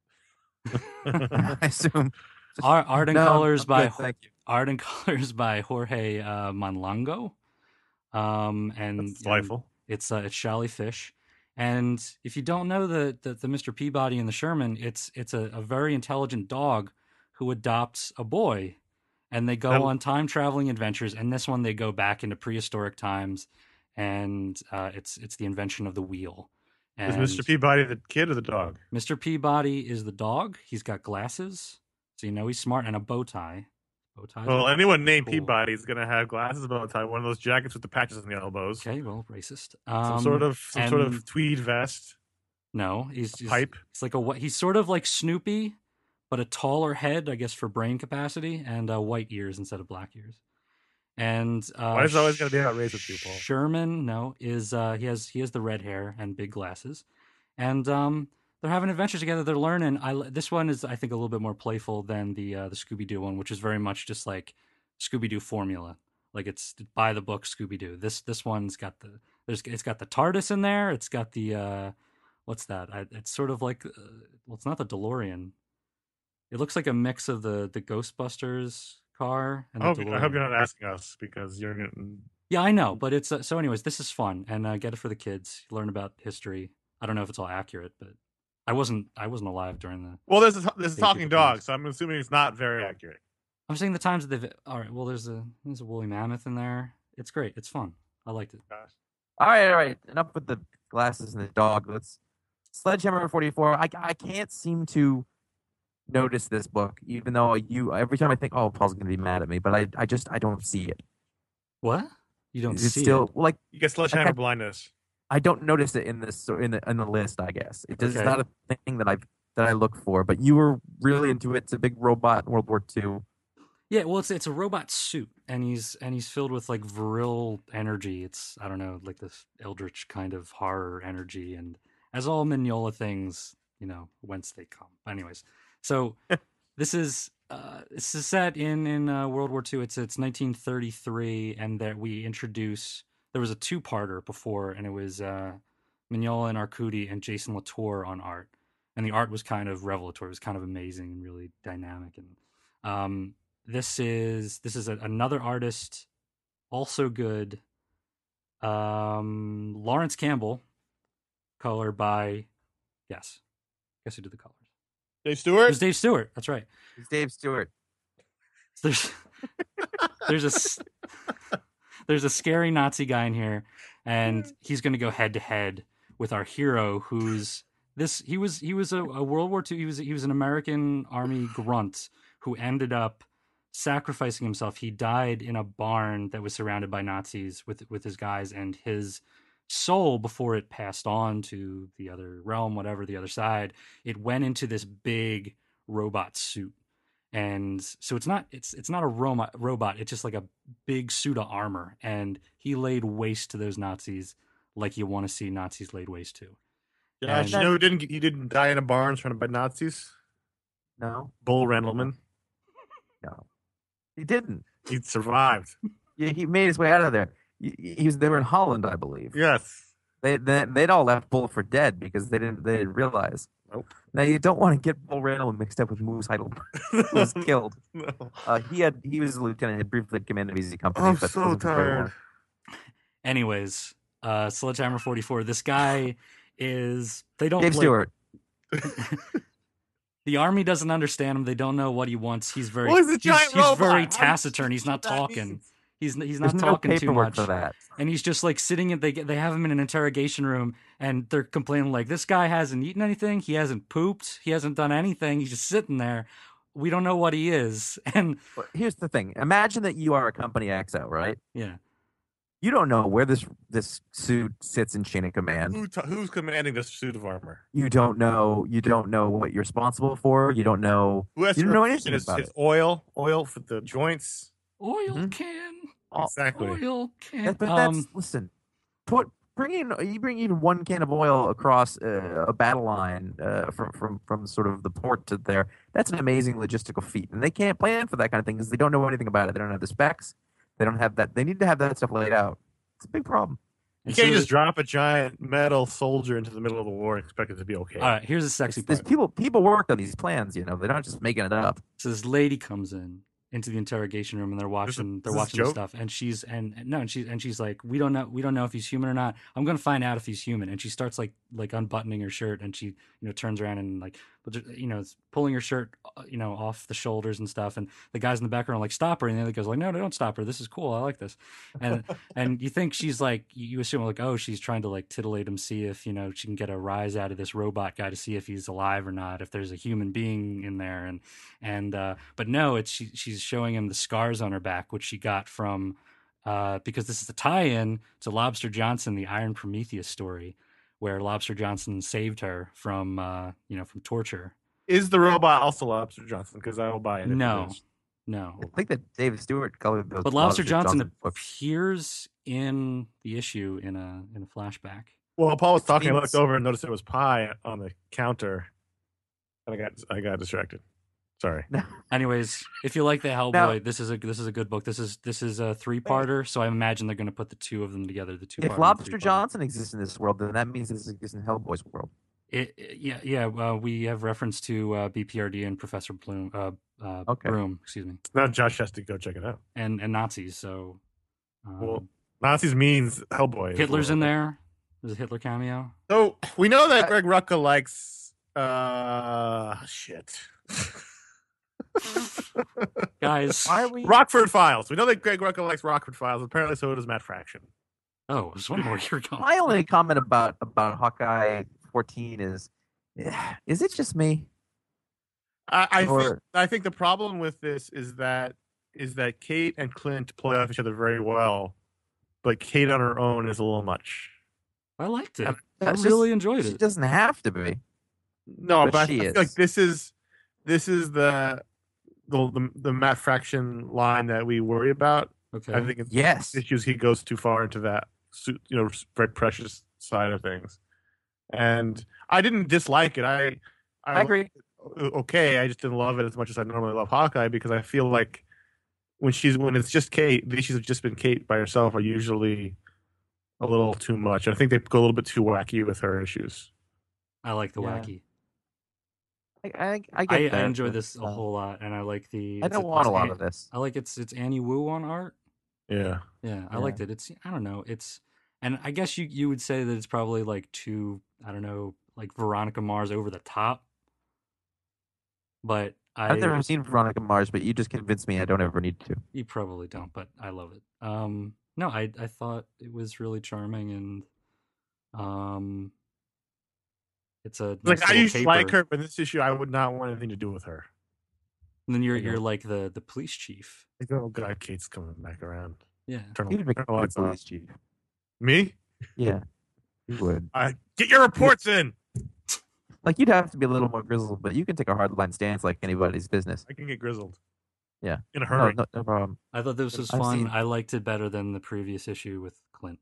Speaker 3: I assume.
Speaker 5: Art, art and
Speaker 3: No,
Speaker 5: colors
Speaker 3: I'm
Speaker 5: by
Speaker 3: good, thank you.
Speaker 5: art and colors by Jorge uh, Monlango. Um, and
Speaker 1: That's delightful.
Speaker 5: It's uh, it's Shally Fish, and if you don't know the, the the Mister Peabody and the Sherman, it's it's a, a very intelligent dog who adopts a boy, and they go
Speaker 1: Um,
Speaker 5: on time traveling adventures. And this one, they go back into prehistoric times, and uh, it's it's the invention of the wheel. And
Speaker 1: Is Mister Peabody the kid or the dog?
Speaker 5: Mister Peabody is the dog. He's got glasses, so you know he's smart, and a bow tie. Bow ties.
Speaker 1: Well,
Speaker 5: are
Speaker 1: anyone named
Speaker 5: cool.
Speaker 1: Peabody is going to have glasses, a bow tie, one of those jackets with the patches on the elbows,
Speaker 5: Okay, well, racist.
Speaker 1: some
Speaker 5: Um,
Speaker 1: sort of some sort
Speaker 5: and-
Speaker 1: of tweed vest,
Speaker 5: No, he's just,
Speaker 1: pipe.
Speaker 5: He's like a wh- he's sort of like Snoopy, but a taller head, I guess, for brain capacity, and uh, white ears instead of black ears. And uh,
Speaker 1: Why is it always gotta be outrageous with you, Paul?
Speaker 5: Sherman, no, is uh, he has he has the red hair and big glasses, and um, they're having adventures together. They're learning. I li- this one is I think a little bit more playful than the uh, the Scooby Doo one, which is very much just like Scooby Doo formula. Like it's by the book Scooby Doo. This this one's got the there's it's got the TARDIS in there. It's got the uh, what's that? I, it's sort of like uh, well, it's not the DeLorean. It looks like a mix of the the Ghostbusters car and
Speaker 1: I
Speaker 5: the
Speaker 1: hope, I hope
Speaker 5: DeLorean.
Speaker 1: you're not asking us because you're getting
Speaker 5: Yeah, I know, but it's uh, so. Anyways, this is fun, and uh, get it for the kids. Learn about history. I don't know if it's all accurate, but I wasn't. I wasn't alive during the.
Speaker 1: Well, there's a, there's a
Speaker 5: Thank you
Speaker 1: talking
Speaker 5: for
Speaker 1: dog,
Speaker 5: things.
Speaker 1: so I'm assuming it's not very accurate.
Speaker 5: I'm saying the times that they've. All right. Well, there's a there's a woolly mammoth in there. It's great. It's fun. I liked it.
Speaker 1: Gosh.
Speaker 3: All right, all right. Enough with the glasses and the dog. Let's Sledgehammer forty-four. I I can't seem to notice this book, even though you every time I think, oh, Paul's gonna be mad at me, but I I just I don't see it.
Speaker 5: What? You don't
Speaker 3: It's
Speaker 5: see
Speaker 3: still
Speaker 5: it?
Speaker 3: like
Speaker 1: You get sledgehammer
Speaker 3: Okay.
Speaker 1: blindness.
Speaker 3: I don't notice it in this in the in the list. I guess it does
Speaker 5: Okay.
Speaker 3: not a thing that I that I look for. But you were really into it. It's a big robot in World War Two.
Speaker 5: Yeah. Well, it's it's a robot suit, and he's and he's filled with like viril energy. It's I don't know, like this eldritch kind of horror energy, and as all Mignola things, you know, whence they come. Anyways, so this is uh, this is set in in uh, World War Two. It's it's nineteen thirty-three, and that we introduce. There was a two-parter before, and it was uh, Mignola and Arcudi and Jason Latour on art, and the art was kind of revelatory. It was kind of amazing and really dynamic. And um, this is this is a, another artist, also good. Um, Lawrence Campbell, color by, yes, guess who did the colors?
Speaker 1: Dave
Speaker 5: It
Speaker 1: Stewart?
Speaker 5: was Dave Stewart. That's right.
Speaker 3: It's Dave Stewart.
Speaker 5: There's there's a s- there's a scary Nazi guy in here, and he's going to go head to head with our hero, who's this. He was he was a, a World War Two. He was he was an American Army grunt who ended up sacrificing himself. He died in a barn that was surrounded by Nazis with with his guys, and his soul, before it passed on to the other realm, whatever, the other side, it went into this big robot suit. And so it's not it's it's not a robot robot it's just like a big suit of armor, and he laid waste to those Nazis like you want to see Nazis laid waste to.
Speaker 1: Yeah,
Speaker 5: And-
Speaker 1: you know who didn't he didn't die in a barn surrounded by Nazis?
Speaker 3: No,
Speaker 1: Bull Randleman.
Speaker 3: no, he didn't.
Speaker 1: He survived.
Speaker 3: Yeah, he made his way out of there. He, he was they were in Holland, I believe.
Speaker 1: Yes.
Speaker 3: They, they they'd all left Bull for dead because they didn't they didn't realize.
Speaker 1: Nope.
Speaker 3: Now you don't want to get Bull Randleman mixed up with Moose Heidelberg, who was killed.
Speaker 1: No.
Speaker 3: Uh, he had he was a lieutenant, had briefly commanded Easy Company.
Speaker 1: I'm
Speaker 3: but
Speaker 1: so
Speaker 3: wasn't for very long.
Speaker 1: tired.
Speaker 5: Anyways, uh Sledgehammer forty-four, this guy is they don't
Speaker 3: Dave
Speaker 5: play-
Speaker 3: Stewart.
Speaker 5: the army doesn't understand him. They don't know what he wants. He's very
Speaker 1: Well, he's a
Speaker 5: he's,
Speaker 1: giant
Speaker 5: he's
Speaker 1: robot.
Speaker 5: very
Speaker 1: How does-
Speaker 5: taciturn. He's not
Speaker 1: what that
Speaker 5: talking.
Speaker 1: means?
Speaker 5: He's he's
Speaker 3: There's
Speaker 5: not
Speaker 3: no
Speaker 5: talking too
Speaker 3: paperwork
Speaker 5: much.
Speaker 3: for that.
Speaker 5: And he's just like sitting in they get they have him in an interrogation room, and they're complaining like, this guy hasn't eaten anything, he hasn't pooped, he hasn't done anything, he's just sitting there. We don't know what he is. And
Speaker 3: Well, here's the thing: imagine that you are a company X O, right?
Speaker 5: yeah,
Speaker 3: You don't know where this this suit sits in chain of command.
Speaker 1: Who t- who's commanding this suit of armor?
Speaker 3: You don't know. You don't know what you're responsible for. You don't know.
Speaker 1: Who has
Speaker 3: You
Speaker 1: to
Speaker 3: don't know
Speaker 1: represent
Speaker 3: anything
Speaker 1: his,
Speaker 3: about
Speaker 1: his
Speaker 3: it.
Speaker 1: oil, oil for the joints.
Speaker 5: oil
Speaker 3: Mhm.
Speaker 5: can,
Speaker 1: Exactly.
Speaker 5: oil can.
Speaker 3: That, but
Speaker 5: um,
Speaker 3: that's listen. Put bring in you bring even one can of oil across uh, a battle line uh, from from from sort of the port to there. That's an amazing logistical feat, and they can't plan for that kind of thing because they don't know anything about it. They don't have the specs. They don't have that. They need to have that stuff laid out. It's a big problem.
Speaker 1: You
Speaker 5: and
Speaker 1: can't
Speaker 5: so
Speaker 1: just
Speaker 5: the-
Speaker 1: drop a giant metal soldier into the middle of the war and expect it to be okay.
Speaker 5: all right, here's a sexy
Speaker 3: There's
Speaker 5: part.
Speaker 3: people people worked on these plans. You know, they're not just making it up.
Speaker 5: So this lady comes in into the interrogation room, and they're
Speaker 1: This is-
Speaker 5: watching they're
Speaker 1: this is
Speaker 5: watching the
Speaker 1: joke?
Speaker 5: stuff, and she's and, and no and she's and she's like, we don't know we don't know if he's human or not. I'm gonna find out if he's human. And she starts like like unbuttoning her shirt, and she you know turns around and like you know is pulling her shirt uh, you know off the shoulders and stuff, and the guys in the background are like, stop her, and the other guy's like, no no don't stop her, this is cool, I like this. And and you think she's like, you assume like, oh, she's trying to like titillate him, see if you know she can get a rise out of this robot guy to see if he's alive or not, if there's a human being in there. And and uh but no, it's she, she's showing him the scars on her back, which she got from uh because this is a tie-in to Lobster Johnson, the Iron Prometheus story, where Lobster Johnson saved her from uh you know from torture.
Speaker 1: Is the robot also Lobster Johnson? Because I will buy it. if it
Speaker 5: No,
Speaker 1: is.
Speaker 5: no.
Speaker 3: I think that David Stewart colored those.
Speaker 5: But Lobster Johnson
Speaker 3: books.
Speaker 5: appears in the issue in a in a flashback.
Speaker 1: Well, Paul was talking. I
Speaker 3: means-
Speaker 1: looked over and noticed it was pie on the counter, and I got I got distracted. Sorry.
Speaker 5: Anyways, if you like the Hellboy,
Speaker 3: Now-
Speaker 5: this is a this is a good book. This is this is a three parter, so I imagine they're going to put the two of them together. The two.
Speaker 3: If Lobster Johnson exists in this world, then that means this exists in Hellboy's world.
Speaker 5: it, it- yeah, yeah. Uh, we have reference to uh, B P R D and Professor Bloom, uh, uh,
Speaker 3: Okay.
Speaker 5: Broom, excuse me,
Speaker 1: Now Josh has to go check it out.
Speaker 5: and and Nazis. So, um,
Speaker 1: Well, Nazis means Hellboy. as
Speaker 5: Hitler's
Speaker 1: well.
Speaker 5: in there. There's a Hitler cameo.
Speaker 1: So we know that Greg Rucka likes uh shit.
Speaker 5: Guys.
Speaker 3: Why are we?
Speaker 1: Rockford Files. We know that Greg Rucka likes Rockford Files. Apparently, so does Matt Fraction.
Speaker 5: Oh, there's one more you're going.
Speaker 3: My only comment about about Hawkeye fourteen is, is it just me?
Speaker 1: I, I
Speaker 3: Or-
Speaker 1: think I think the problem with this is that is that Kate and Clint play off each other very well, but Kate on her own is a little much.
Speaker 5: I liked it. I
Speaker 3: That's
Speaker 5: really
Speaker 3: just-
Speaker 5: enjoyed
Speaker 3: She
Speaker 5: it.
Speaker 3: doesn't have to be.
Speaker 1: No,
Speaker 3: But
Speaker 1: but, I,
Speaker 3: she
Speaker 1: I feel
Speaker 3: is.
Speaker 1: like this is this is the the the, the Matt Fraction line that we worry about.
Speaker 5: Okay.
Speaker 1: I think it's
Speaker 3: Yes.
Speaker 1: issues he goes too far into that su- you know very precious side of things, and I didn't dislike it. I
Speaker 3: I agree.
Speaker 1: Okay, I just didn't love it as much as I normally love Hawkeye because I feel like when she's when it's just Kate, the issues have just been Kate by herself are usually a little too much. I think they go a little bit too wacky with her issues.
Speaker 5: I like the
Speaker 3: Yeah.
Speaker 5: wacky.
Speaker 3: I, I, I
Speaker 5: I,
Speaker 3: get
Speaker 5: I
Speaker 3: that,
Speaker 5: enjoy
Speaker 3: but,
Speaker 5: this a
Speaker 3: uh,
Speaker 5: whole lot, and I like the.
Speaker 3: I
Speaker 5: it's
Speaker 3: don't want a lot
Speaker 5: it's
Speaker 3: of this.
Speaker 5: I like it's it's Annie Wu on art.
Speaker 1: Yeah,
Speaker 5: Yeah, I
Speaker 3: Yeah.
Speaker 5: liked it. It's I don't know. It's and I guess you you would say that it's probably like too I don't know like Veronica Mars over the top. But I
Speaker 3: I've never seen Veronica Mars, but you just convinced me I don't ever need to.
Speaker 5: you probably don't, but I love it. Um, no, I I thought it was really charming and um, it's a nice
Speaker 1: like I
Speaker 5: little
Speaker 1: used to like
Speaker 5: caper.
Speaker 1: her, but in this issue I would not want anything to do with her.
Speaker 5: And then you're
Speaker 1: I know.
Speaker 5: you're like the the police chief.
Speaker 1: Like, oh god, Kate's coming back around.
Speaker 5: Yeah.
Speaker 1: Turn,
Speaker 3: You would make
Speaker 1: turn
Speaker 3: a
Speaker 1: the
Speaker 3: good
Speaker 1: lights on.
Speaker 3: police chief.
Speaker 1: Me?
Speaker 3: Yeah, you would.
Speaker 1: I get your reports in.
Speaker 3: Like you'd have to be a little more grizzled, but you can take a hardline stance like anybody's business.
Speaker 1: I can get grizzled.
Speaker 3: Yeah.
Speaker 1: in a
Speaker 3: No,
Speaker 1: hurry.
Speaker 3: no, no problem.
Speaker 5: I thought this was
Speaker 3: I've
Speaker 5: fun.
Speaker 3: seen-
Speaker 5: I liked it better than the previous issue with Clint.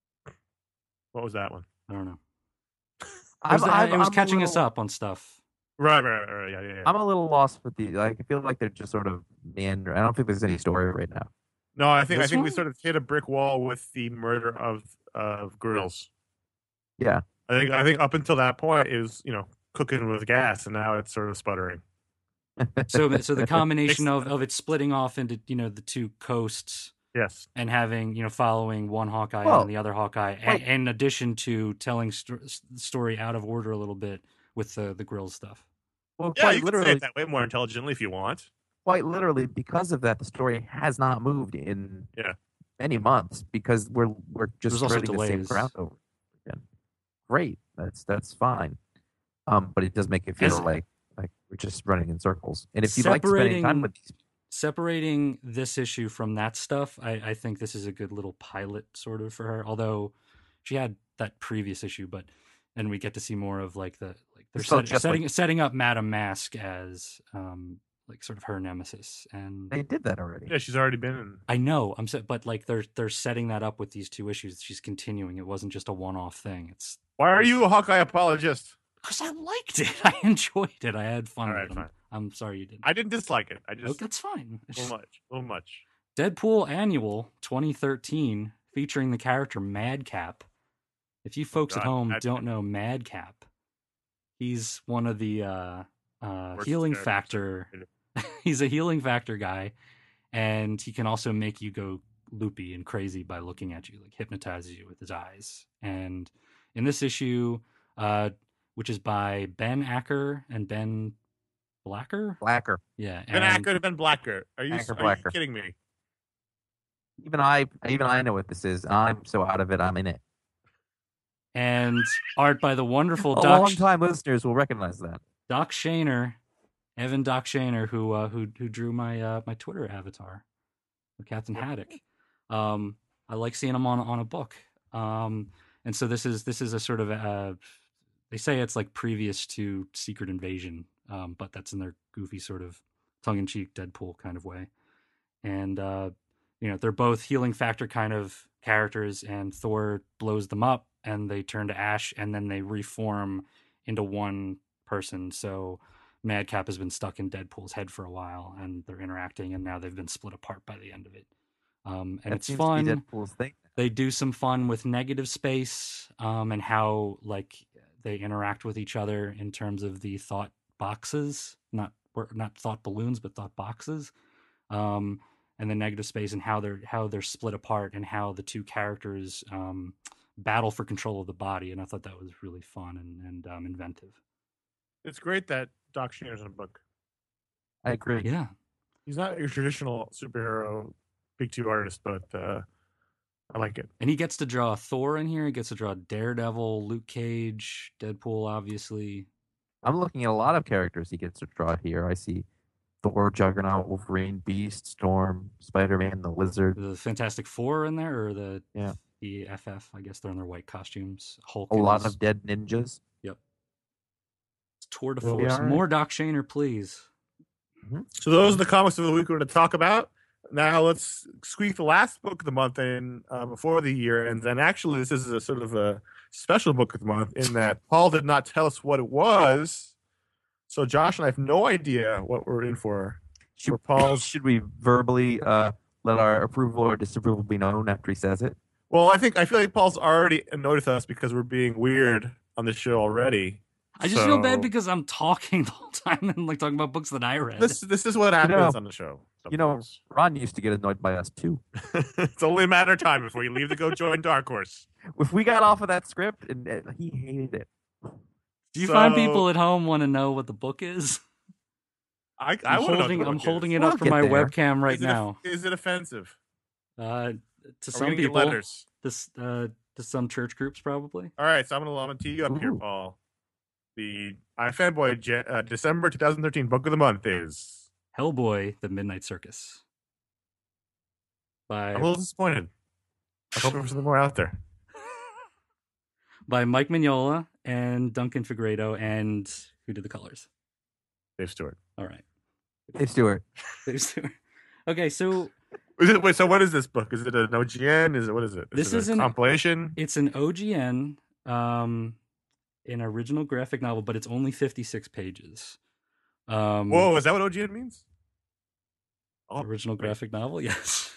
Speaker 1: What was that one?
Speaker 5: I don't know. It
Speaker 3: I'm,
Speaker 5: was,
Speaker 3: I'm,
Speaker 5: it was
Speaker 3: I'm a
Speaker 5: catching us
Speaker 3: little-
Speaker 5: up on stuff.
Speaker 1: Right, right, right, right. Yeah, yeah, yeah.
Speaker 3: I'm a little lost with the. Like, I feel like they're just sort of meandering. I don't think there's any story right now.
Speaker 1: No, I think I
Speaker 5: This
Speaker 1: think we
Speaker 5: one?
Speaker 1: sort of hit a brick wall with the murder of of Grills.
Speaker 3: Yeah,
Speaker 1: I think I think up until that point it was you know cooking with gas, and now it's sort of sputtering.
Speaker 5: So so the combination of, of it splitting off into, you know, the two coasts
Speaker 1: Yes,
Speaker 5: and having, you know, following one Hawkeye
Speaker 3: Well,
Speaker 5: and the other Hawkeye,
Speaker 3: wait.
Speaker 5: a- in addition to telling sto- the story out of order a little bit with the the grill stuff.
Speaker 3: well,
Speaker 1: yeah,
Speaker 3: quite
Speaker 1: you can say
Speaker 3: literally,
Speaker 1: it that way more intelligently if you want.
Speaker 3: quite literally, because of that, the story has not moved in
Speaker 1: Yeah.
Speaker 3: many months because we're we're just
Speaker 5: There's also
Speaker 3: spreading the same
Speaker 5: delays.
Speaker 3: ground over again. Great, that's that's fine. Um, but it does make it feel
Speaker 5: As-
Speaker 3: like like we're just running in circles. And if you like spending time
Speaker 5: Separating-
Speaker 3: with these,
Speaker 5: Separating this issue from that stuff, I, I think this is a good little pilot sort of for her. Although she had that previous issue, but and we get to see more of like the like they're
Speaker 3: It's still
Speaker 5: set,
Speaker 3: just
Speaker 5: setting setting up Madame Mask as um like sort of her nemesis. And
Speaker 3: they did that already.
Speaker 1: Yeah, she's already been in.
Speaker 5: I know I'm set, but like they're they're setting that up with these two issues. She's continuing. It wasn't just a one off thing. It's
Speaker 1: Why are you a Hawkeye apologist?
Speaker 5: because I liked it. I enjoyed it. I had fun
Speaker 1: All
Speaker 5: with
Speaker 1: right,
Speaker 5: it.
Speaker 1: fine.
Speaker 5: I'm sorry you didn't.
Speaker 1: I didn't dislike it. I
Speaker 5: Oh,
Speaker 1: just
Speaker 5: that's fine.
Speaker 1: a little much, a little much.
Speaker 5: Deadpool Annual twenty thirteen featuring the character Madcap. If you folks at
Speaker 1: Oh, God,
Speaker 5: home
Speaker 1: Madcap.
Speaker 5: don't know Madcap, he's one of the uh, uh,
Speaker 1: Worst
Speaker 5: healing
Speaker 1: characters
Speaker 5: factor.
Speaker 1: ever.
Speaker 5: He's a healing factor guy, and he can also make you go loopy and crazy by looking at you, like hypnotizes you with his eyes. And in this issue, uh, which is by Ben Acker and Ben Blacker,
Speaker 3: Blacker.
Speaker 5: yeah,
Speaker 1: Ben
Speaker 5: and
Speaker 1: Acker, Ben Blacker. Are you,
Speaker 3: Acker
Speaker 1: are you
Speaker 3: Blacker.
Speaker 1: kidding me?
Speaker 3: Even I, even I know what this is. I'm so out of it. I'm in it.
Speaker 5: and art by the wonderful
Speaker 3: A
Speaker 5: Doc
Speaker 3: long time listeners will recognize that.
Speaker 5: Doc Shaner, Evan Doc Shaner, who uh, who who drew my uh, my Twitter avatar, Captain Haddock. Um, I like seeing him on on a book. Um, and so this is this is a sort of a, they say it's like previous to Secret Invasion, um, but that's in their goofy sort of tongue in cheek Deadpool kind of way. And uh, you know, they're both healing factor kind of characters, and Thor blows them up, and they turn to ash, and then they reform into one person. So Madcap has been stuck in Deadpool's head for a while, and they're interacting, and now they've been split apart by the end of it. Um, and
Speaker 3: that
Speaker 5: it's
Speaker 3: seems
Speaker 5: fun.
Speaker 3: to be Deadpool's thing.
Speaker 5: They do some fun with negative space, um, and how like they interact with each other in terms of the thought boxes, not not thought balloons, but thought boxes. Um, and the negative space, and how they're how they're split apart, and how the two characters um, battle for control of the body. And I thought that was really fun and and um, inventive.
Speaker 1: It's great that Doc Shainer's in a book.
Speaker 3: I agree.
Speaker 5: Yeah,
Speaker 1: He's not your traditional superhero big two artist, but uh, I like it.
Speaker 5: and he gets to draw Thor in here. He gets to draw Daredevil, Luke Cage, Deadpool, obviously.
Speaker 3: I'm looking at a lot of characters he gets to draw here. I see Thor, Juggernaut, Wolverine, Beast, Storm, Spider-Man, the Lizard.
Speaker 5: The Fantastic Four in there, or the
Speaker 3: Yeah.
Speaker 5: the F F. I guess they're in their white costumes. Hulk.
Speaker 3: A
Speaker 5: and
Speaker 3: lot
Speaker 5: his-
Speaker 3: of dead ninjas.
Speaker 5: Yep. Tour de
Speaker 3: Well,
Speaker 5: force.
Speaker 3: yeah, all right.
Speaker 5: More Doc Shaner, please.
Speaker 1: So those are the comics of the week we're going to talk about. Now let's squeak the last book of the month in uh, before the year ends. And actually, this is a sort of a special book of the month in that Paul did not tell us what it was. So Josh and I have no idea what we're in for.
Speaker 3: Should,
Speaker 1: For Paul's-
Speaker 3: should we verbally uh, let our approval or disapproval be known after he says it?
Speaker 1: Well, I think I feel like Paul's already annoyed with us because we're being weird on this show already.
Speaker 5: I just feel bad
Speaker 1: So-
Speaker 5: because I'm talking the whole time and like talking about books that I read.
Speaker 1: This this is what happens
Speaker 3: know-
Speaker 1: on the show.
Speaker 3: You know,
Speaker 1: sometimes.
Speaker 3: Ron used to get annoyed by us too.
Speaker 1: It's only a matter of time before you leave to go join Dark Horse.
Speaker 3: If we got off of that script, and, and he hated it.
Speaker 5: Do you find
Speaker 1: So-
Speaker 5: people at home want to know what the book is?
Speaker 1: I, I
Speaker 5: I'm
Speaker 1: wanna know
Speaker 5: holding
Speaker 1: what the
Speaker 5: I'm
Speaker 1: book
Speaker 5: holding
Speaker 1: is.
Speaker 5: it
Speaker 3: We'll
Speaker 5: up for
Speaker 3: get
Speaker 5: my
Speaker 3: there.
Speaker 5: webcam right
Speaker 1: Is it off-
Speaker 5: now.
Speaker 1: Is it offensive?
Speaker 5: Uh, to
Speaker 1: Are we
Speaker 5: some
Speaker 1: gonna get
Speaker 5: people,
Speaker 1: letters?
Speaker 5: this uh, to some church groups probably.
Speaker 1: All right, so I'm gonna, I'm gonna tee you up here,
Speaker 3: Ooh.
Speaker 1: Paul. The iFanboy Je- uh, December twenty thirteen book of the month is.
Speaker 5: Hellboy: The Midnight Circus by
Speaker 1: I'm a little disappointed. I was hoping for something more out there.
Speaker 5: by Mike Mignola and Duncan Fegredo, and who did the colors?
Speaker 1: Dave Stewart.
Speaker 5: All right,
Speaker 3: Hey, Stuart.
Speaker 5: Dave Stewart. Okay, so
Speaker 1: Is it, wait, so what is this book? Is it an O G N? Is it what is it?
Speaker 5: This
Speaker 1: is it
Speaker 5: is
Speaker 1: a
Speaker 5: an-
Speaker 1: compilation.
Speaker 5: it's an O G N, um, an original graphic novel, but it's only fifty-six pages. Um,
Speaker 1: Whoa, is that what O G N means? Oh,
Speaker 5: original
Speaker 1: wait.
Speaker 5: graphic novel, yes.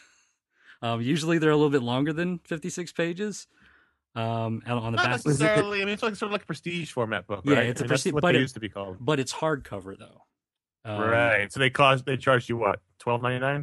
Speaker 5: um, usually they're a little bit longer than fifty-six pages. Um, and on the
Speaker 1: Not
Speaker 5: back,
Speaker 1: necessarily. I mean, it's like sort of like a prestige format book.
Speaker 5: Yeah,
Speaker 1: right?
Speaker 5: it's a
Speaker 1: I mean, that's
Speaker 5: prestige-
Speaker 1: what
Speaker 5: but
Speaker 1: they
Speaker 5: it-
Speaker 1: used to be called.
Speaker 5: but it's hardcover though. Um,
Speaker 1: Right. So they cost. They charged you what? Twelve ninety nine.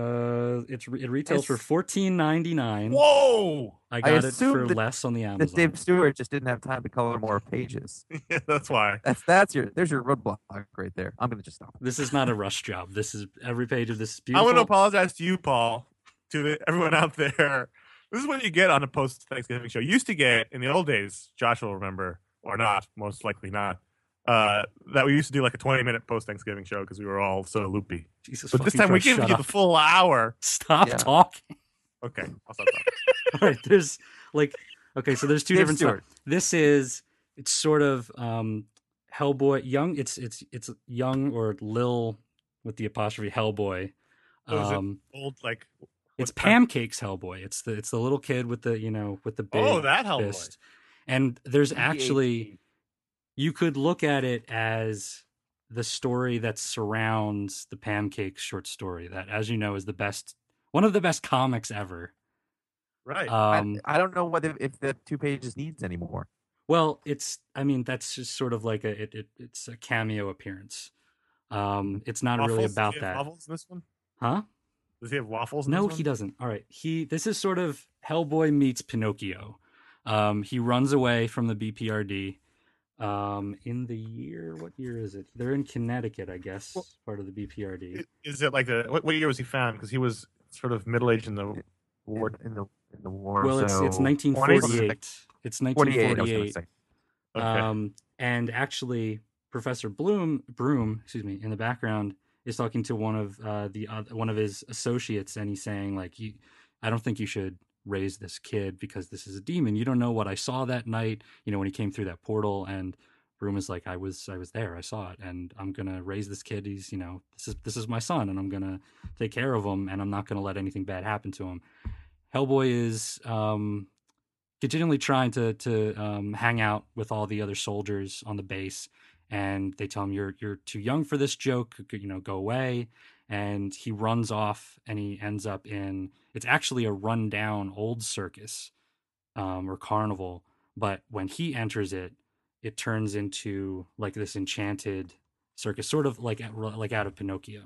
Speaker 5: Uh, it's it retails for
Speaker 3: It's-
Speaker 5: fourteen ninety-nine.
Speaker 1: Whoa.
Speaker 5: I got it
Speaker 3: assumed
Speaker 5: for
Speaker 3: that-
Speaker 5: less on the
Speaker 3: That
Speaker 5: Amazon.
Speaker 3: Dave Stewart just didn't have time to color more pages.
Speaker 1: Yeah, that's why.
Speaker 3: That's that's your there's your roadblock right there. I'm gonna just stop.
Speaker 5: This is not a rush job. This is every page of this is
Speaker 1: I
Speaker 5: beautiful.
Speaker 1: want to apologize to you, Paul, to the, everyone out there. This is what you get on a post Thanksgiving show. You used to get in the old days. Josh will remember, or not, most likely not. Uh, that we used to do like a twenty minute post Thanksgiving show because we were all so loopy.
Speaker 5: Jesus
Speaker 1: But this
Speaker 5: fucking
Speaker 1: time we
Speaker 5: Christ,
Speaker 1: give
Speaker 5: shut
Speaker 1: you
Speaker 5: up.
Speaker 1: the full hour.
Speaker 5: Stop
Speaker 3: Yeah.
Speaker 5: talking.
Speaker 1: Okay, I'll stop talking.
Speaker 5: All right, there's like okay, so there's two
Speaker 3: Dave
Speaker 5: different
Speaker 3: Stewart.
Speaker 5: stuff. This is it's sort of um Hellboy young. It's it's it's young or Lil with the apostrophe Hellboy.
Speaker 1: So is it
Speaker 5: Um,
Speaker 1: old like
Speaker 5: it's
Speaker 1: what time-
Speaker 5: Pancakes Hellboy. It's the it's the little kid with the you know with the big
Speaker 1: Oh, that Hellboy.
Speaker 5: fist. And there's actually you could look at it as the story that surrounds the Pancakes short story that, as you know, is the best one of the best comics ever.
Speaker 1: right.
Speaker 5: Um,
Speaker 3: I, I don't know whether if the two pages needs anymore.
Speaker 5: Well, it's I mean that's just sort of like a it, it it's a cameo appearance. Um, it's not really
Speaker 1: Waffles? Does
Speaker 5: about
Speaker 1: he have
Speaker 5: that,
Speaker 1: Waffles in this one?
Speaker 5: huh?
Speaker 1: Does he have waffles? In
Speaker 5: No,
Speaker 1: this
Speaker 5: he
Speaker 1: one?
Speaker 5: doesn't. All right, he this is sort of Hellboy meets Pinocchio. Um, he runs away from the B P R D. Um, in the year, what year is it? They're in Connecticut, I guess,
Speaker 1: Well-
Speaker 5: part of the B P R D.
Speaker 1: I- Is it like the what, what year was he found? Because he was sort of middle aged in the
Speaker 3: In,
Speaker 1: war.
Speaker 3: in the in the war.
Speaker 5: Well, it's
Speaker 3: so
Speaker 5: it's nineteen forty-eight. It's nineteen
Speaker 3: forty-eight. I was gonna
Speaker 5: forty-eight.
Speaker 3: say.
Speaker 1: Okay.
Speaker 5: Um, and actually, Professor Bloom, Broom, excuse me, in the background is talking to one of uh, the uh, one of his associates, and he's saying like, you, "I don't think you should raise this kid because this is a demon. You don't know what I saw that night. You know when he came through that portal." And Broom is like, "I was, I was there. I saw it, and I'm gonna raise this kid. He's, you know, this is this is my son, and I'm gonna take care of him, and I'm not gonna let anything bad happen to him." Hellboy is um, continually trying to to um, hang out with all the other soldiers on the base, and they tell him you're you're too young for this joke. You know, go away. And he runs off, and he ends up in it's actually a rundown old circus um, or carnival. But when he enters it, it turns into like this enchanted circus, sort of like like out of Pinocchio.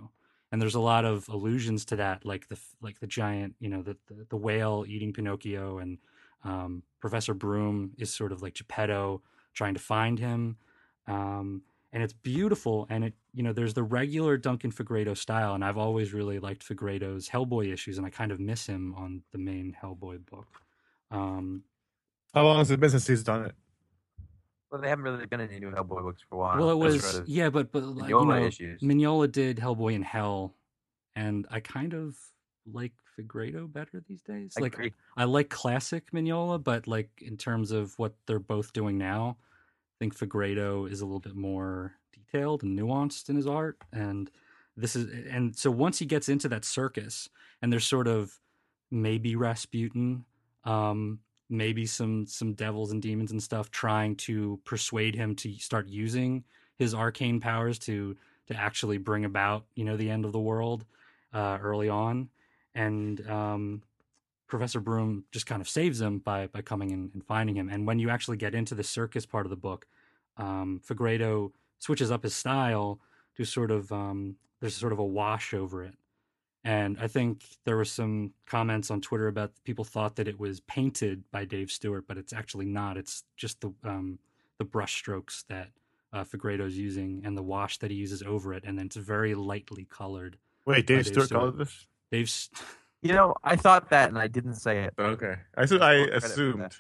Speaker 5: and there's a lot of allusions to that, like the like the giant, you know, the the, the whale eating Pinocchio, and um, Professor Broom is sort of like Geppetto trying to find him, um, and it's beautiful. And it, you know, there's the regular Duncan Fegredo style, and I've always really liked Fegredo's Hellboy issues, and I kind of miss him on the main Hellboy book. Um,
Speaker 6: How long has it been since he's done it?
Speaker 3: Well, they haven't really done any new Hellboy books for a while.
Speaker 5: well, it
Speaker 3: That's
Speaker 5: was
Speaker 3: sort of
Speaker 5: yeah, but but like, you
Speaker 3: Mignola
Speaker 5: know,
Speaker 3: issues.
Speaker 5: Mignola did Hellboy in Hell, and I kind of like Fegredo better these days.
Speaker 3: I
Speaker 5: Like
Speaker 3: agree.
Speaker 5: I like classic Mignola, but like in terms of what they're both doing now, I think Fegredo is a little bit more detailed and nuanced in his art. And this is and so once he gets into that circus, and there's sort of maybe Rasputin, um, maybe some some devils and demons and stuff trying to persuade him to start using his arcane powers to to actually bring about, you know, the end of the world uh, early on. And um, Professor Broom just kind of saves him by by coming in and finding him. And when you actually get into the circus part of the book, um, Fegredo switches up his style to sort of um, there's sort of a wash over it. And I think there were some comments on Twitter about people thought that it was painted by Dave Stewart, but it's actually not. It's just the um, the brush strokes that uh, Fegredo's using and the wash that he uses over it, and then it's very lightly colored.
Speaker 6: Wait, Dave
Speaker 5: Dave
Speaker 6: Stewart
Speaker 5: Stewart.
Speaker 6: colored this?
Speaker 5: Dave's
Speaker 3: You know, I thought that, and I didn't say it.
Speaker 6: Okay. I, su- I
Speaker 3: Full credit for
Speaker 6: assumed.
Speaker 3: that.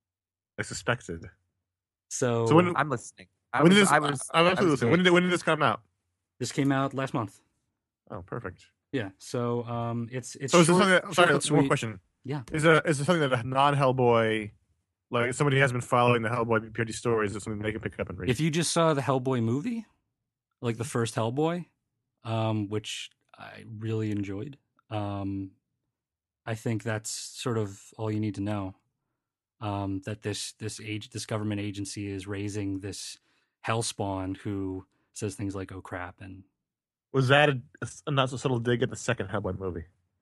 Speaker 6: I suspected.
Speaker 5: so,
Speaker 6: So when-
Speaker 3: I'm listening. I
Speaker 6: when
Speaker 3: was,
Speaker 6: did this?
Speaker 3: I was,
Speaker 6: I'm
Speaker 3: I
Speaker 6: absolutely
Speaker 3: was
Speaker 6: listening. When did, it, when did this come out?
Speaker 5: this came out last month.
Speaker 6: Oh, perfect.
Speaker 5: Yeah, so um, it's it's
Speaker 6: So is this
Speaker 5: short,
Speaker 6: something that,
Speaker 5: short
Speaker 6: sorry,
Speaker 5: and
Speaker 6: one more
Speaker 5: sweet.
Speaker 6: question.
Speaker 5: Yeah.
Speaker 6: Is it, is it something that a non-Hellboy, like somebody has been following the Hellboy B P R D stories, is something they can pick up and read?
Speaker 5: If you just saw the Hellboy movie, like the first Hellboy, um, which I really enjoyed, um, I think that's sort of all you need to know. Um, that this this age this government agency is raising this hellspawn who says things like "oh crap," and
Speaker 6: Was that a, a not so subtle dig at the second Hellboy movie?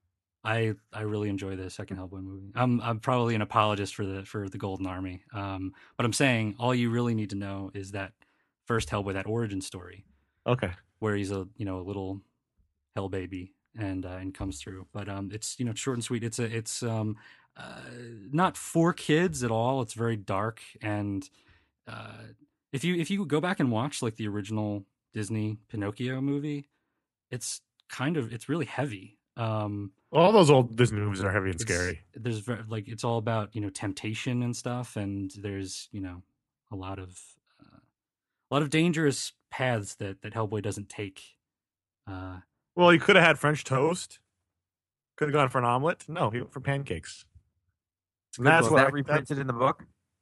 Speaker 5: I I really enjoy the second Hellboy movie. I'm I'm probably an apologist for the for the Golden Army, um, but I'm saying all you really need to know is that first Hellboy, that origin story,
Speaker 6: Okay.
Speaker 5: where he's a you know a little hell baby and uh, and comes through. But um, it's you know short and sweet. It's a it's um uh, not for kids at all. It's very dark, and uh, if you if you go back and watch like the original Disney Pinocchio movie, it's kind of it's really heavy. Um,
Speaker 6: All those old Disney movies are heavy and
Speaker 5: it's-
Speaker 6: scary.
Speaker 5: There's ver- like it's all about you know temptation and stuff, and there's you know a lot of uh, a lot of dangerous paths that that Hellboy doesn't take. Uh,
Speaker 6: Well, you could have had French toast. Could have gone for an omelet. No, he went for pancakes. And that's
Speaker 3: was
Speaker 6: what
Speaker 3: that
Speaker 6: I-
Speaker 3: reprinted in the book?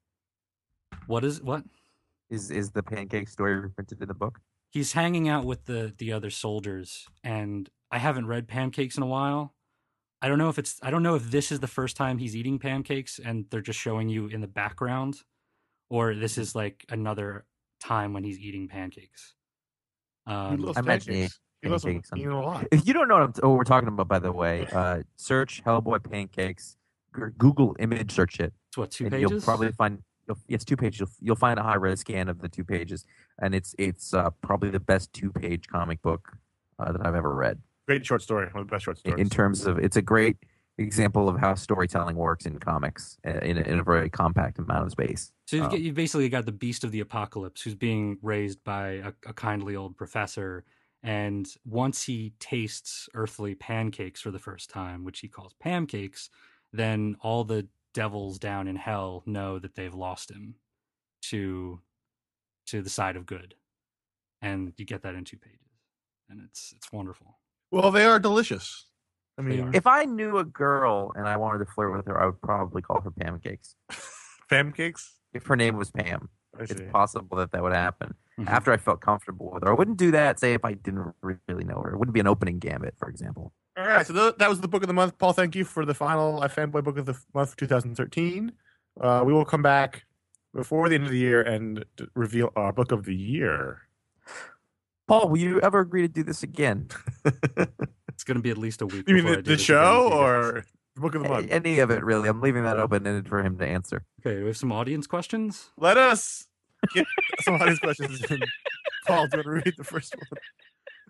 Speaker 5: what is what?
Speaker 3: Is is the pancake story reprinted in the book?
Speaker 5: He's hanging out with the the other soldiers, and I haven't read Pancakes in a while. I don't know if it's I don't know if this is the first time he's eating pancakes and they're just showing you in the background, or this is like another time when he's eating pancakes.
Speaker 6: He
Speaker 5: Um,
Speaker 6: loves
Speaker 3: I imagine he
Speaker 6: pancakes. He loves them
Speaker 3: pancakes and-
Speaker 6: eating a lot.
Speaker 3: If you don't know what, I'm, what we're talking about, by the way, uh, search Hellboy pancakes. G- Google image search it,
Speaker 5: it's what two
Speaker 3: and
Speaker 5: pages?
Speaker 3: you'll probably find. You'll, it's two pages. You'll, you'll find a high res scan of the two pages, and it's it's uh, probably the best two page comic book uh, that I've ever read.
Speaker 6: Great short story. One of the best short
Speaker 3: In,
Speaker 6: stories.
Speaker 3: in terms of, it's a great example of how storytelling works in comics uh, in a, in a very compact amount of space.
Speaker 5: So you've,
Speaker 3: Um,
Speaker 5: got- you've basically got the Beast of the Apocalypse, who's being raised by a, a kindly old professor, and once he tastes earthly pancakes for the first time, which he calls pancakes, then all the devils down in hell know that they've lost him to to the side of good, and you get that in two pages, and it's it's wonderful.
Speaker 6: Well, they are delicious. I
Speaker 5: They
Speaker 6: mean,
Speaker 5: are.
Speaker 3: If I knew a girl and I wanted to flirt with her, I would probably call her pancakes.
Speaker 6: pancakes.
Speaker 3: If her name was Pam,
Speaker 6: I
Speaker 3: it's
Speaker 6: see.
Speaker 3: possible that that would happen.
Speaker 5: Mhm.
Speaker 3: After I felt comfortable with her, I wouldn't do that. Say if I didn't really know her, it wouldn't be an opening gambit, for example.
Speaker 6: All right, so th- that was the book of the month. Paul, thank you for the final iFanboy book of the month for two thousand thirteen. Uh, we will come back before the end of the year and d- reveal our book of the year.
Speaker 3: Paul, will you ever agree to do this again?
Speaker 5: It's going to be at least a week.
Speaker 6: You mean
Speaker 5: before I
Speaker 6: the,
Speaker 5: do
Speaker 6: the
Speaker 5: this again
Speaker 6: show
Speaker 5: with you guys.
Speaker 6: or the book of the month?
Speaker 3: A- Any of it, really. I'm leaving that open ended for him to answer.
Speaker 5: Okay, do we have some audience questions?
Speaker 6: Let us get some audience questions. And Paul, do you want to read the first one?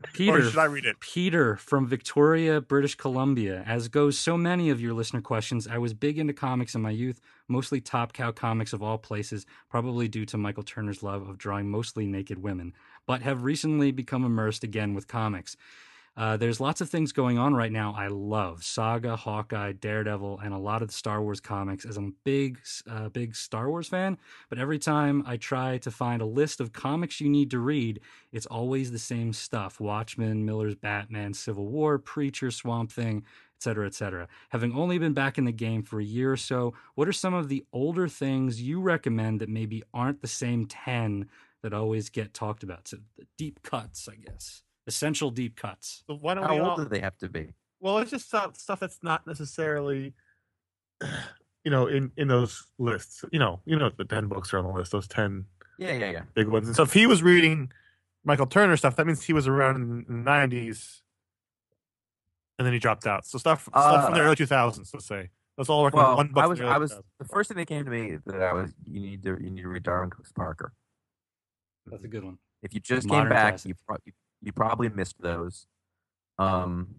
Speaker 5: Peter,
Speaker 6: Or should I read it?
Speaker 5: Peter from Victoria, British Columbia. As goes so many of your listener questions, I was big into comics in my youth, mostly Top Cow comics of all places, probably due to Michael Turner's love of drawing mostly naked women, but have recently become immersed again with comics. Uh, there's lots of things going on right now I love. Saga, Hawkeye, Daredevil, and a lot of the Star Wars comics, as I'm a big, uh, big Star Wars fan. But every time I try to find a list of comics you need to read, it's always the same stuff. Watchmen, Miller's Batman, Civil War, Preacher, Swamp Thing, et cetera, et cetera. Having only been back in the game for a year or so, what are some of the older things you recommend that maybe aren't the same ten that always get talked about? So the deep cuts, I guess. Essential deep cuts.
Speaker 6: So why don't
Speaker 3: How
Speaker 6: we
Speaker 3: old
Speaker 6: all...
Speaker 3: do they have to be?
Speaker 6: Well, it's just stuff, stuff that's not necessarily, you know, in, in those lists. You know, you know, the ten books are on the list. Those ten
Speaker 3: Yeah, yeah, yeah.
Speaker 6: big ones. And so if he was reading Michael Turner stuff, that means he was around in the nineties, and then he dropped out. So stuff,
Speaker 3: Uh,
Speaker 6: stuff from the early two thousands, let's say. Let's all work on
Speaker 3: Well,
Speaker 6: one book.
Speaker 3: I
Speaker 6: from
Speaker 3: was,
Speaker 6: the early
Speaker 3: I was.
Speaker 6: two thousands.
Speaker 3: The first thing that came to me that I was, you need to, you need to read Darwin Cooks Parker.
Speaker 5: That's a good one.
Speaker 3: If you just
Speaker 5: Modern
Speaker 3: came back,
Speaker 5: classic.
Speaker 3: you, pro- you you probably missed those. Um,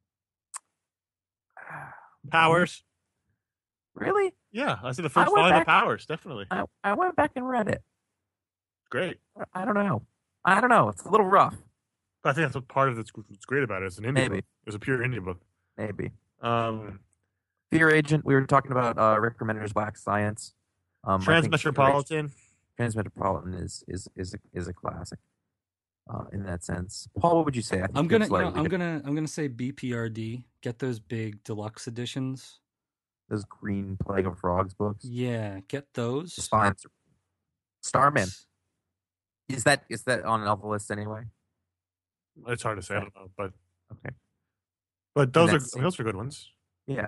Speaker 6: Powers.
Speaker 3: really?
Speaker 6: Yeah, I see the
Speaker 3: I
Speaker 6: first
Speaker 3: went
Speaker 6: volume of
Speaker 3: back-
Speaker 6: Powers, definitely.
Speaker 3: I, I went back and read it.
Speaker 6: Great.
Speaker 3: I don't know. I don't know. It's a little rough.
Speaker 6: But I think that's what part of it's, what's great about it. It's an indie
Speaker 3: Maybe.
Speaker 6: book. It's a pure indie book.
Speaker 3: Maybe.
Speaker 6: Um,
Speaker 3: Fear Agent. We were talking about uh, Rick Remender's Black Science. Um, I think Fear
Speaker 6: Transmetropolitan.
Speaker 3: Agent- Transmetropolitan is is is a, is a classic. Uh, in that sense, Paul, what would you say? I think
Speaker 5: I'm
Speaker 3: you're
Speaker 5: gonna, you know,
Speaker 3: slightly
Speaker 5: I'm
Speaker 3: different.
Speaker 5: gonna, I'm gonna say B P R D. Get those big deluxe editions.
Speaker 3: Those Green Plague of Frogs books.
Speaker 5: Yeah, get those.
Speaker 3: Spine- Starman. Is that is that on the list anyway?
Speaker 6: It's hard to say. I don't know, but
Speaker 3: Okay.
Speaker 6: but those are
Speaker 3: that's-
Speaker 6: I mean, those are good ones.
Speaker 3: Yeah.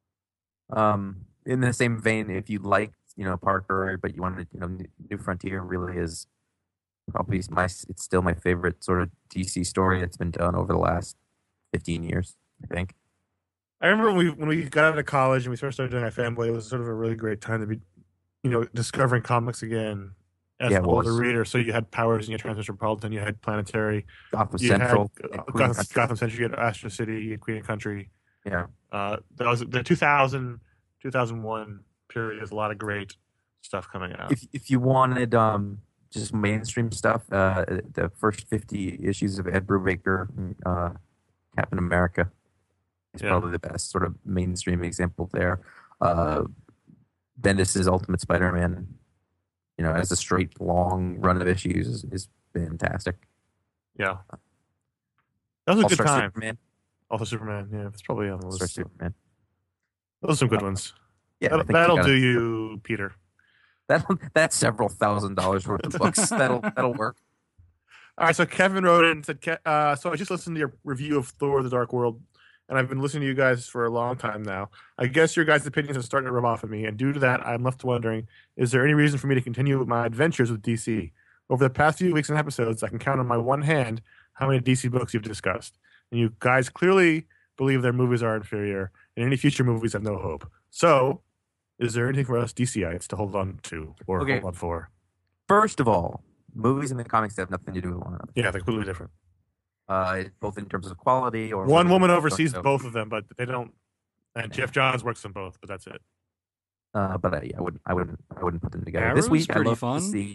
Speaker 3: Um, in the same vein, if you like, you know, Parker, but you wanted, you know, New Frontier really is probably my. It's still my favorite sort of D C story that's been done over the last fifteen years. I think.
Speaker 6: I remember when we when we got out of college and we first started doing our fanboy, it was sort of a really great time to be, you know, discovering comics again as
Speaker 3: Yeah,
Speaker 6: an
Speaker 3: it
Speaker 6: older
Speaker 3: was.
Speaker 6: reader. So you had Powers and you had Transmetropolitan, you had Planetary,
Speaker 3: Gotham
Speaker 6: you
Speaker 3: Central.
Speaker 6: had
Speaker 3: and
Speaker 6: uh,
Speaker 3: Queen
Speaker 6: Gotham,
Speaker 3: Country.
Speaker 6: Gotham Century, you had Astro City, you had Queen and Country.
Speaker 3: Yeah.
Speaker 6: Uh, that was the two thousand, two thousand one period. Is a lot of great stuff coming out.
Speaker 3: If if you wanted um just mainstream stuff, uh, the first fifty issues of Ed Brubaker, uh, Captain America, is
Speaker 6: Yeah.
Speaker 3: probably the best sort of mainstream example there. Uh, Bendis's Ultimate Spider-Man, you know, as a straight long run of issues is, is fantastic.
Speaker 6: Yeah, that was a good
Speaker 3: All-Star
Speaker 6: time.
Speaker 3: Superman,
Speaker 6: Also, Superman. Yeah, it's probably on the
Speaker 3: All-Star
Speaker 6: list.
Speaker 3: Superman.
Speaker 6: Those are some good ones.
Speaker 3: Yeah, I
Speaker 6: That'll,
Speaker 3: think you
Speaker 6: that'll
Speaker 3: gotta-
Speaker 6: do you, Peter.
Speaker 3: That that's several thousand dollars worth of books. that'll that'll work.
Speaker 6: All right, so Kevin wrote in and said, "Ke- uh, so I just listened to your review of Thor: The Dark World, and I've been listening to you guys for a long time now. I guess your guys' opinions are starting to rub off of me, and due to that, I'm left wondering, is there any reason for me to continue my adventures with D C? Over the past few weeks and episodes, I can count on my one hand how many D C books you've discussed, and you guys clearly believe their movies are inferior, and any future movies have no hope. So, is there anything for us DCites to hold on to or
Speaker 3: Okay.
Speaker 6: hold on for?
Speaker 3: First of all, movies and the comics have nothing to do with one another.
Speaker 6: Yeah, they're completely different.
Speaker 3: Uh, both in terms of quality or
Speaker 6: One woman
Speaker 3: or-
Speaker 6: oversees
Speaker 3: or-
Speaker 6: both of them, but they don't. And Jeff Johns works on both, but that's it.
Speaker 3: Uh, but I, I wouldn't, I wouldn't, I wouldn't put them together.
Speaker 5: Arrow's
Speaker 3: this week, I
Speaker 5: pretty
Speaker 3: looked
Speaker 5: fun.
Speaker 3: to see.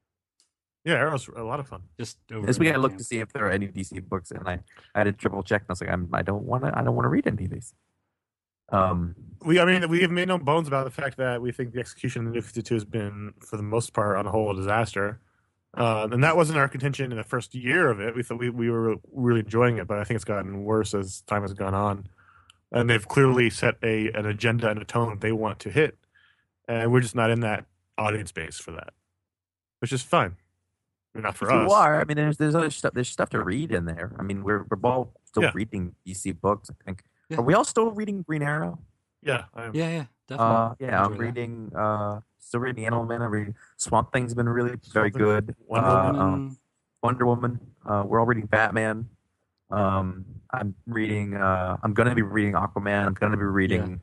Speaker 6: Yeah, Arrow's a lot of fun.
Speaker 5: Just over
Speaker 3: This week, I
Speaker 5: and
Speaker 3: looked
Speaker 5: over
Speaker 3: to see if there are any D C books, and I, I had to triple check. And I was like, I'm, I don't want to, I don't want to read any of these. Um,
Speaker 6: We, I mean, we have made no bones about the fact that we think the execution of the New fifty-two has been, for the most part, on the whole, a disaster. Uh, and that wasn't our contention in the first year of it. We thought we, we were really enjoying it, but I think it's gotten worse as time has gone on. And they've clearly set a an agenda and a tone that they want to hit, and we're just not in that audience base for that, which is fine. Not for
Speaker 3: if
Speaker 6: us.
Speaker 3: you are, I mean, there's there's other stuff. There's stuff to read in there. I mean, we're we're all still
Speaker 6: Yeah.
Speaker 3: reading D C books. I think.
Speaker 5: Yeah.
Speaker 3: Are we all still reading Green Arrow?
Speaker 6: Yeah, I am.
Speaker 5: Yeah, yeah, definitely.
Speaker 3: Uh, yeah, I'm
Speaker 5: Enjoy that.
Speaker 3: reading. Uh, still reading Animal Man. I'm reading Swamp Thing's been really very
Speaker 6: Swamp Thing,
Speaker 3: good.
Speaker 6: Wonder
Speaker 3: Uh,
Speaker 5: Woman.
Speaker 3: um, Wonder Woman. Uh, we're all reading Batman. Um, I'm reading. Uh, I'm gonna be reading Aquaman. I'm gonna be reading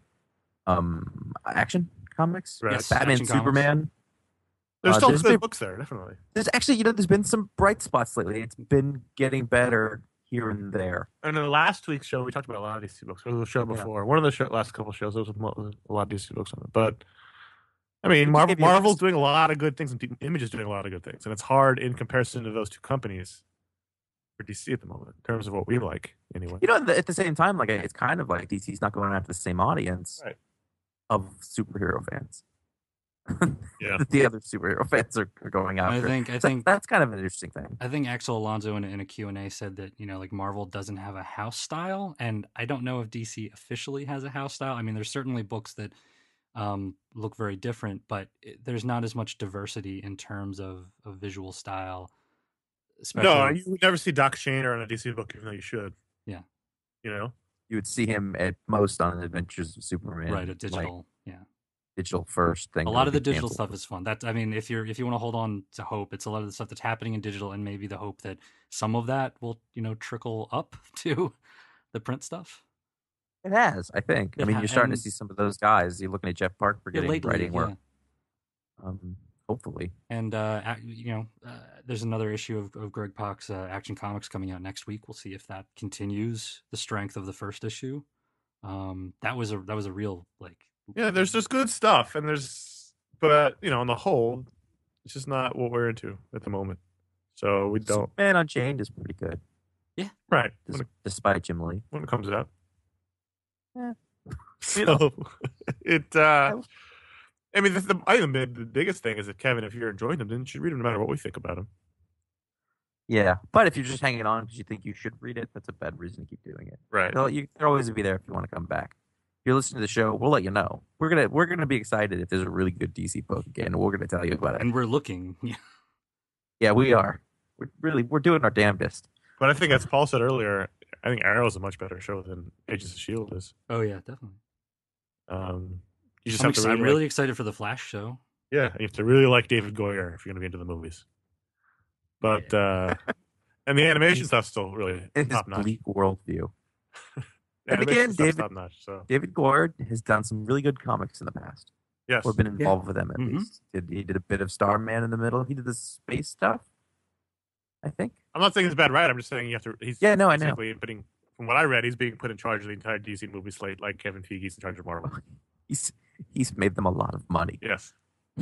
Speaker 3: um, Action Comics.
Speaker 6: Right.
Speaker 5: Yes,
Speaker 3: Batman,
Speaker 5: Action Comics.
Speaker 3: Superman.
Speaker 6: There's
Speaker 3: Uh,
Speaker 6: still
Speaker 3: there's
Speaker 6: good
Speaker 3: been-
Speaker 6: books there, definitely.
Speaker 3: There's actually, you know, there's been some bright spots lately. It's been getting better here and there.
Speaker 6: And in the last week's show, we talked about a lot of D C books. It was a show before. One of the show, last couple of shows, there was a lot of D C books on it. But I mean, Marvel,
Speaker 3: gave you a-
Speaker 6: Marvel's doing a lot of good things, and Image is doing a lot of good things, and it's hard in comparison to those two companies for D C at the moment in terms of what we like, anyway.
Speaker 3: You know, at the- at the same time, like it's kind of like D C's not going after the same audience
Speaker 6: Right.
Speaker 3: of superhero fans.
Speaker 6: Yeah.
Speaker 3: that the other superhero fans are, are going after.
Speaker 5: I think I
Speaker 3: So
Speaker 5: think
Speaker 3: that's kind of an interesting thing.
Speaker 5: I think Axel Alonso in, a- in a Q and A said that, you know, like Marvel doesn't have a house style, and I don't know if D C officially has a house style. I mean, there's certainly books that um, look very different, but it, there's not as much diversity in terms of, of visual style. Especially,
Speaker 6: No, you would never see Doc Shaner on a D C book, even though you should.
Speaker 5: Yeah.
Speaker 6: You know?
Speaker 3: You would see him at most on Adventures of Superman,
Speaker 5: right, a
Speaker 3: like,
Speaker 5: digital, yeah.
Speaker 3: digital first thing.
Speaker 5: A
Speaker 3: that
Speaker 5: lot
Speaker 3: would
Speaker 5: of the
Speaker 3: be
Speaker 5: digital
Speaker 3: canceled.
Speaker 5: stuff is fun. That I mean, if you're if you want to hold on to hope, it's a lot of the stuff that's happening in digital, and maybe the hope that some of that will, you know, trickle up to the print stuff.
Speaker 3: It has, I think. I
Speaker 5: It
Speaker 3: mean,
Speaker 5: ha-
Speaker 3: you're starting to
Speaker 5: and-
Speaker 3: see some of those guys. You're looking at Jeff Parker
Speaker 5: Yeah,
Speaker 3: getting
Speaker 5: lately,
Speaker 3: writing work.
Speaker 5: yeah.
Speaker 3: Um, hopefully,
Speaker 5: And uh, ac- you know, uh, there's another issue of, of Greg Pak's uh, Action Comics coming out next week. We'll see if that continues the strength of the first issue. Um, that was a that was a real like
Speaker 6: Yeah, there's just good stuff, and there's, but, you know, on the whole, it's just not what we're into at the moment. So we don't.
Speaker 3: Man Unchained is pretty good,
Speaker 6: Right.
Speaker 3: des-
Speaker 6: When it,
Speaker 3: despite Jim Lee.
Speaker 6: when it comes out.
Speaker 3: Eh.
Speaker 6: So it, uh, I mean, the, the, I think the, the biggest thing is that, Kevin, if you're enjoying them, then you should read them no matter what we think about them.
Speaker 3: Yeah, but if you're just hanging on because you think you should read it, that's a bad reason to keep doing it.
Speaker 6: Right.
Speaker 3: They'll, you, they'll always be there if you want to come back. If you're listening to the show, we'll let you know. We're gonna we're gonna be excited if there's a really good D C book again. We're gonna tell you about it.
Speaker 5: and we're looking. Yeah.
Speaker 3: Yeah, we are. We're really we're doing our damnedest.
Speaker 6: But I think, as Paul said earlier, I think Arrow is a much better show than Agents of S H I E L D is.
Speaker 5: Oh yeah, definitely.
Speaker 6: Um, you just
Speaker 5: I'm,
Speaker 6: have to
Speaker 5: ex-
Speaker 6: really,
Speaker 5: I'm really
Speaker 6: like,
Speaker 5: excited for the Flash show.
Speaker 6: yeah, you have to really like David Goyer if you're going to be into the movies. But uh, and the animation stuff's still really
Speaker 3: In his
Speaker 6: top notch.
Speaker 3: bleak worldview.
Speaker 6: The
Speaker 3: And
Speaker 6: animation
Speaker 3: again,
Speaker 6: stuff's
Speaker 3: David-
Speaker 6: top notch. So
Speaker 3: David Goyer has done some really good comics in the past.
Speaker 6: yes,
Speaker 3: Or been involved with them at
Speaker 5: Mhm.
Speaker 3: least. Did, he did a bit of Starman in the middle. He did the space stuff, I think.
Speaker 6: I'm not saying he's a bad writer. I'm just saying you have to. He's
Speaker 3: Yeah, no, I know.
Speaker 6: basically putting, from what I read, he's being put in charge of the entire D C movie slate, like Kevin Feige's in charge of Marvel.
Speaker 3: He's he's made them a lot of money.
Speaker 6: Yes.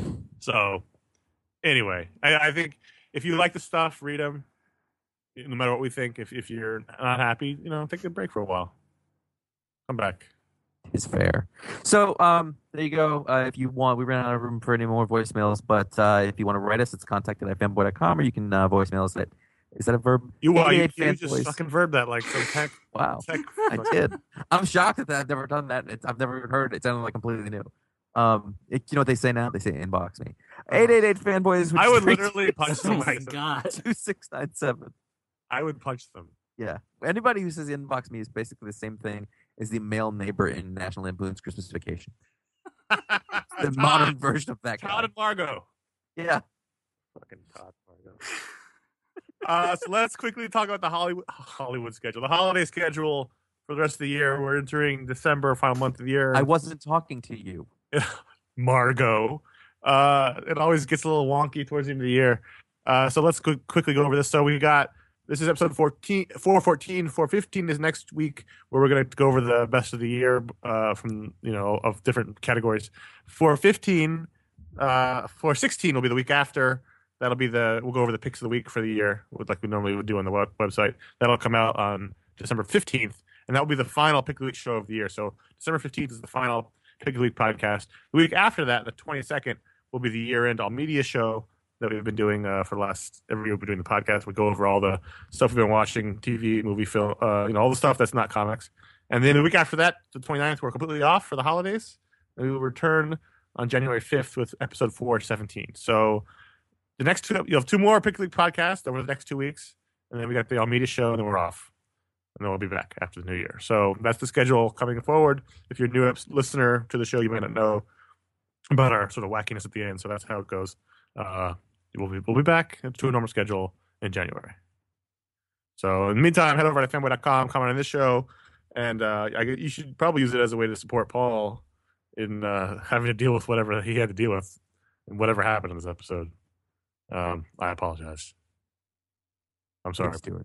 Speaker 6: So, anyway, I, I think if you like the stuff, read them. No matter what we think, if if you're not happy, you know, take a break for a while. Come back.
Speaker 3: Is fair. So um, there you go. Uh, if you want, we ran out of room for any more voicemails, but uh, if you want to write us, it's contact at fanboy dot com, or you can uh, voicemail us at, is that a verb?
Speaker 6: You, uh, you,
Speaker 3: eighty-eight
Speaker 6: you just
Speaker 3: fanboys.
Speaker 6: fucking verb that like some tech.
Speaker 3: Wow.
Speaker 6: tech
Speaker 3: I did. I'm shocked that I've never done that. It's, I've never even heard it. It sounded like completely new. Um, it, you know what they say now? They say inbox me. eight eight eight fanboys.
Speaker 6: I would literally punch
Speaker 5: Oh
Speaker 6: somebody.
Speaker 5: my god.
Speaker 3: two six nine seven.
Speaker 6: I would punch them.
Speaker 3: Yeah. Anybody who says inbox me is basically the same thing as the male neighbor in National Lampoon's Christmas Vacation. The
Speaker 6: Todd,
Speaker 3: modern version of that guy.
Speaker 6: Todd and Margot.
Speaker 3: Yeah.
Speaker 6: Fucking Todd Margot. uh, so let's quickly talk about the Hollywood Hollywood schedule. The holiday schedule for the rest of the year. We're entering December, final month of the year.
Speaker 3: I wasn't talking to you.
Speaker 6: Margot. Uh, it always gets a little wonky towards the end of the year. Uh, so let's go- quickly go over this. So we got, this is episode fourteen, four fourteen. four fifteen is next week, where we're going to go over the best of the year uh, from, you know, of different categories. four fifteen, uh, four sixteen will be the week after. That'll be the, we'll go over the picks of the week for the year, like we normally would do on the web- website. That'll come out on December fifteenth, and that will be the final pick of the week show of the year. So December fifteenth is the final pick of the week podcast. The week after that, the twenty-second, will be the year-end all media show that we've been doing uh, for the last, every year we've been doing the podcast. We go over all the stuff we've been watching, T V, movie, film, uh, you know, all the stuff that's not comics. And then the week after that, the twenty-ninth, we're completely off for the holidays. And we will return on January fifth with episode four seventeen. So the next two, you'll have two more Pick League podcasts over the next two weeks. And then we got the all media show, and then we're off. And then we'll be back after the new year. So that's the schedule coming forward. If you're a new listener to the show, you may not know about our sort of wackiness at the end. So that's how it goes. Uh, we'll be, we'll be back to a normal schedule in January. So in the meantime, head over to fanboy dot com, comment on this show, and uh, I, you should probably use it as a way to support Paul in uh, having to deal with whatever he had to deal with and whatever happened in this episode. Um, I apologize. I'm sorry.
Speaker 3: Thanks, Stuart.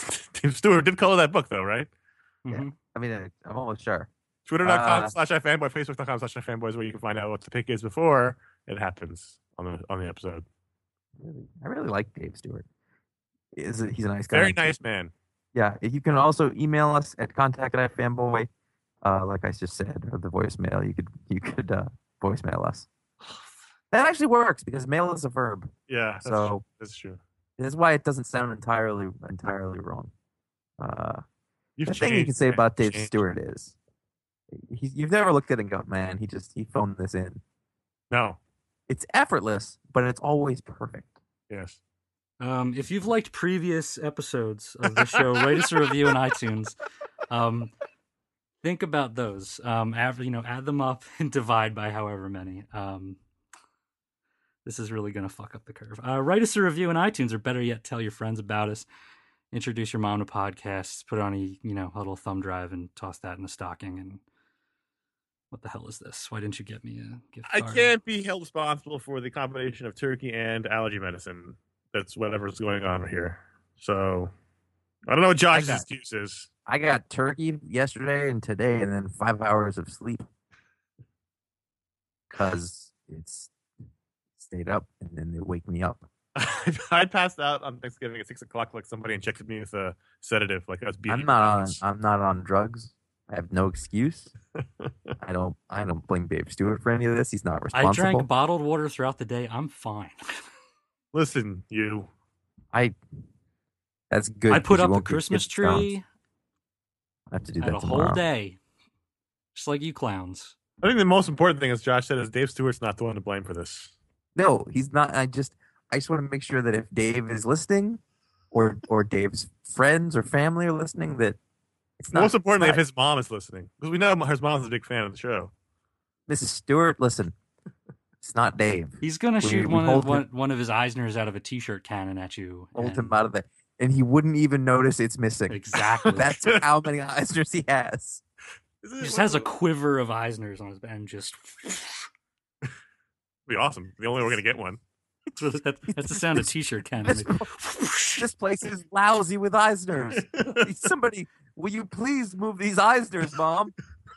Speaker 6: Dave Stewart did color that book, though, right?
Speaker 5: Mhm.
Speaker 3: I mean, I- I'm almost sure.
Speaker 6: Twitter.com
Speaker 3: Uh,
Speaker 6: slash iFanboy, Facebook.com slash iFanboy is where you can find out what the pick is before it happens on the on the episode.
Speaker 3: Really, I really like Dave Stewart. Is he's a nice guy.
Speaker 6: Very nice man.
Speaker 3: Yeah, you can also email us at contact at iFanboy. Uh, like I just said, or the voicemail. You could you could uh, voicemail us. That actually works because mail is a verb.
Speaker 6: Yeah, that's
Speaker 3: So-
Speaker 6: true. That's true.
Speaker 3: That's why it doesn't sound entirely entirely wrong. Uh,
Speaker 6: You've
Speaker 3: the thing you
Speaker 6: changed,
Speaker 3: can say
Speaker 6: man.
Speaker 3: about Dave
Speaker 6: Changed.
Speaker 3: Stewart is, he's, you've never looked at it and go, man, he just he phoned this in.
Speaker 6: No.
Speaker 3: It's effortless, but it's always perfect.
Speaker 6: Yes.
Speaker 5: Um, if you've liked previous episodes of the show, rate us a review on iTunes. Um, think about those. Um, add, you know, add them up and divide by however many. Um, this is really going to fuck up the curve. Uh, write us a review on iTunes, or better yet, tell your friends about us. Introduce your mom to podcasts. Put it on a you know a little thumb drive and toss that in a stocking. And what the hell is this? Why didn't you get me a gift
Speaker 6: I
Speaker 5: card?
Speaker 6: can't be held responsible for the combination of turkey and allergy medicine. That's whatever's going on here. So I don't know what Josh's
Speaker 3: got-
Speaker 6: excuse is.
Speaker 3: I got turkey yesterday and today, and then five hours of sleep because it's stayed up, and then they wake me up.
Speaker 6: I passed out on Thanksgiving at six o'clock like somebody injected me with a sedative, like I was beating.
Speaker 3: I'm not on. I'm not on drugs. I have no excuse. I don't. I don't blame Dave Stewart for any of this. He's not
Speaker 5: I
Speaker 3: responsible.
Speaker 5: drank bottled water throughout the day. I'm fine.
Speaker 6: Listen, you.
Speaker 3: I. That's good.
Speaker 5: I put
Speaker 3: 'cause you
Speaker 5: up a
Speaker 3: won't get
Speaker 5: Christmas
Speaker 3: kidney stones.
Speaker 5: tree.
Speaker 3: I have to do
Speaker 5: Had
Speaker 3: that
Speaker 5: a
Speaker 3: tomorrow.
Speaker 5: whole day, just like you clowns.
Speaker 6: I think the most important thing, as Josh said, is Dave Stewart's not the one to blame for this.
Speaker 3: No, he's not. I just. I just want to make sure that if Dave is listening, or or Dave's friends or family are listening, that it's not.
Speaker 6: most importantly,
Speaker 3: it's
Speaker 6: if his mom is listening, because we know his mom's a big fan of the show.
Speaker 3: Missus Stewart, listen, it's not Dave.
Speaker 5: He's gonna
Speaker 3: We-
Speaker 5: shoot
Speaker 3: we
Speaker 5: one
Speaker 3: hold
Speaker 5: of one,
Speaker 3: him-
Speaker 5: one of his Eisners out of a T-shirt cannon at you.
Speaker 3: Hold
Speaker 5: and-
Speaker 3: him out of the, and he wouldn't even notice it's missing.
Speaker 5: Exactly.
Speaker 3: That's how many Eisners he has.
Speaker 6: Isn't
Speaker 5: He
Speaker 6: it
Speaker 5: just
Speaker 6: one
Speaker 5: has a
Speaker 6: of the-
Speaker 5: quiver of Eisners on his back and just.
Speaker 6: be awesome. The only way we're gonna get one.
Speaker 5: that, that's the sound of T-shirt cannon.
Speaker 3: This, this place is lousy with Eisners. Somebody, will you please move these Eisners, Mom?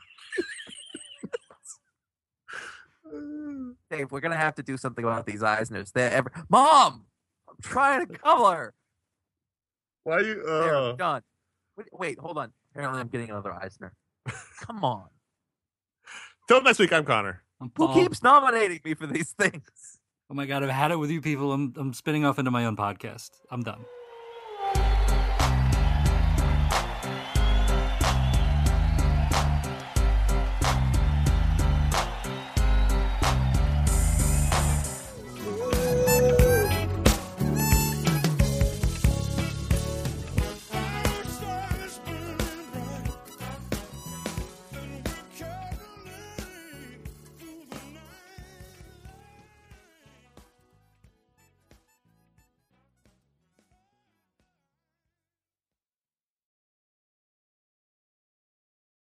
Speaker 3: Dave, we're gonna have to do something about these Eisners. They're ever, Mom, I'm trying to color.
Speaker 6: Why are you?
Speaker 3: There,
Speaker 6: Uh,
Speaker 3: I'm done. Wait, wait, hold on. Apparently, I'm getting another Eisner. Come on.
Speaker 6: till next week. I'm Connor.
Speaker 5: I'm
Speaker 3: Who
Speaker 5: Paul.
Speaker 3: keeps nominating me for these things?
Speaker 5: Oh my god, I've had it with you people. I'm I'm spinning off into my own podcast. I'm done.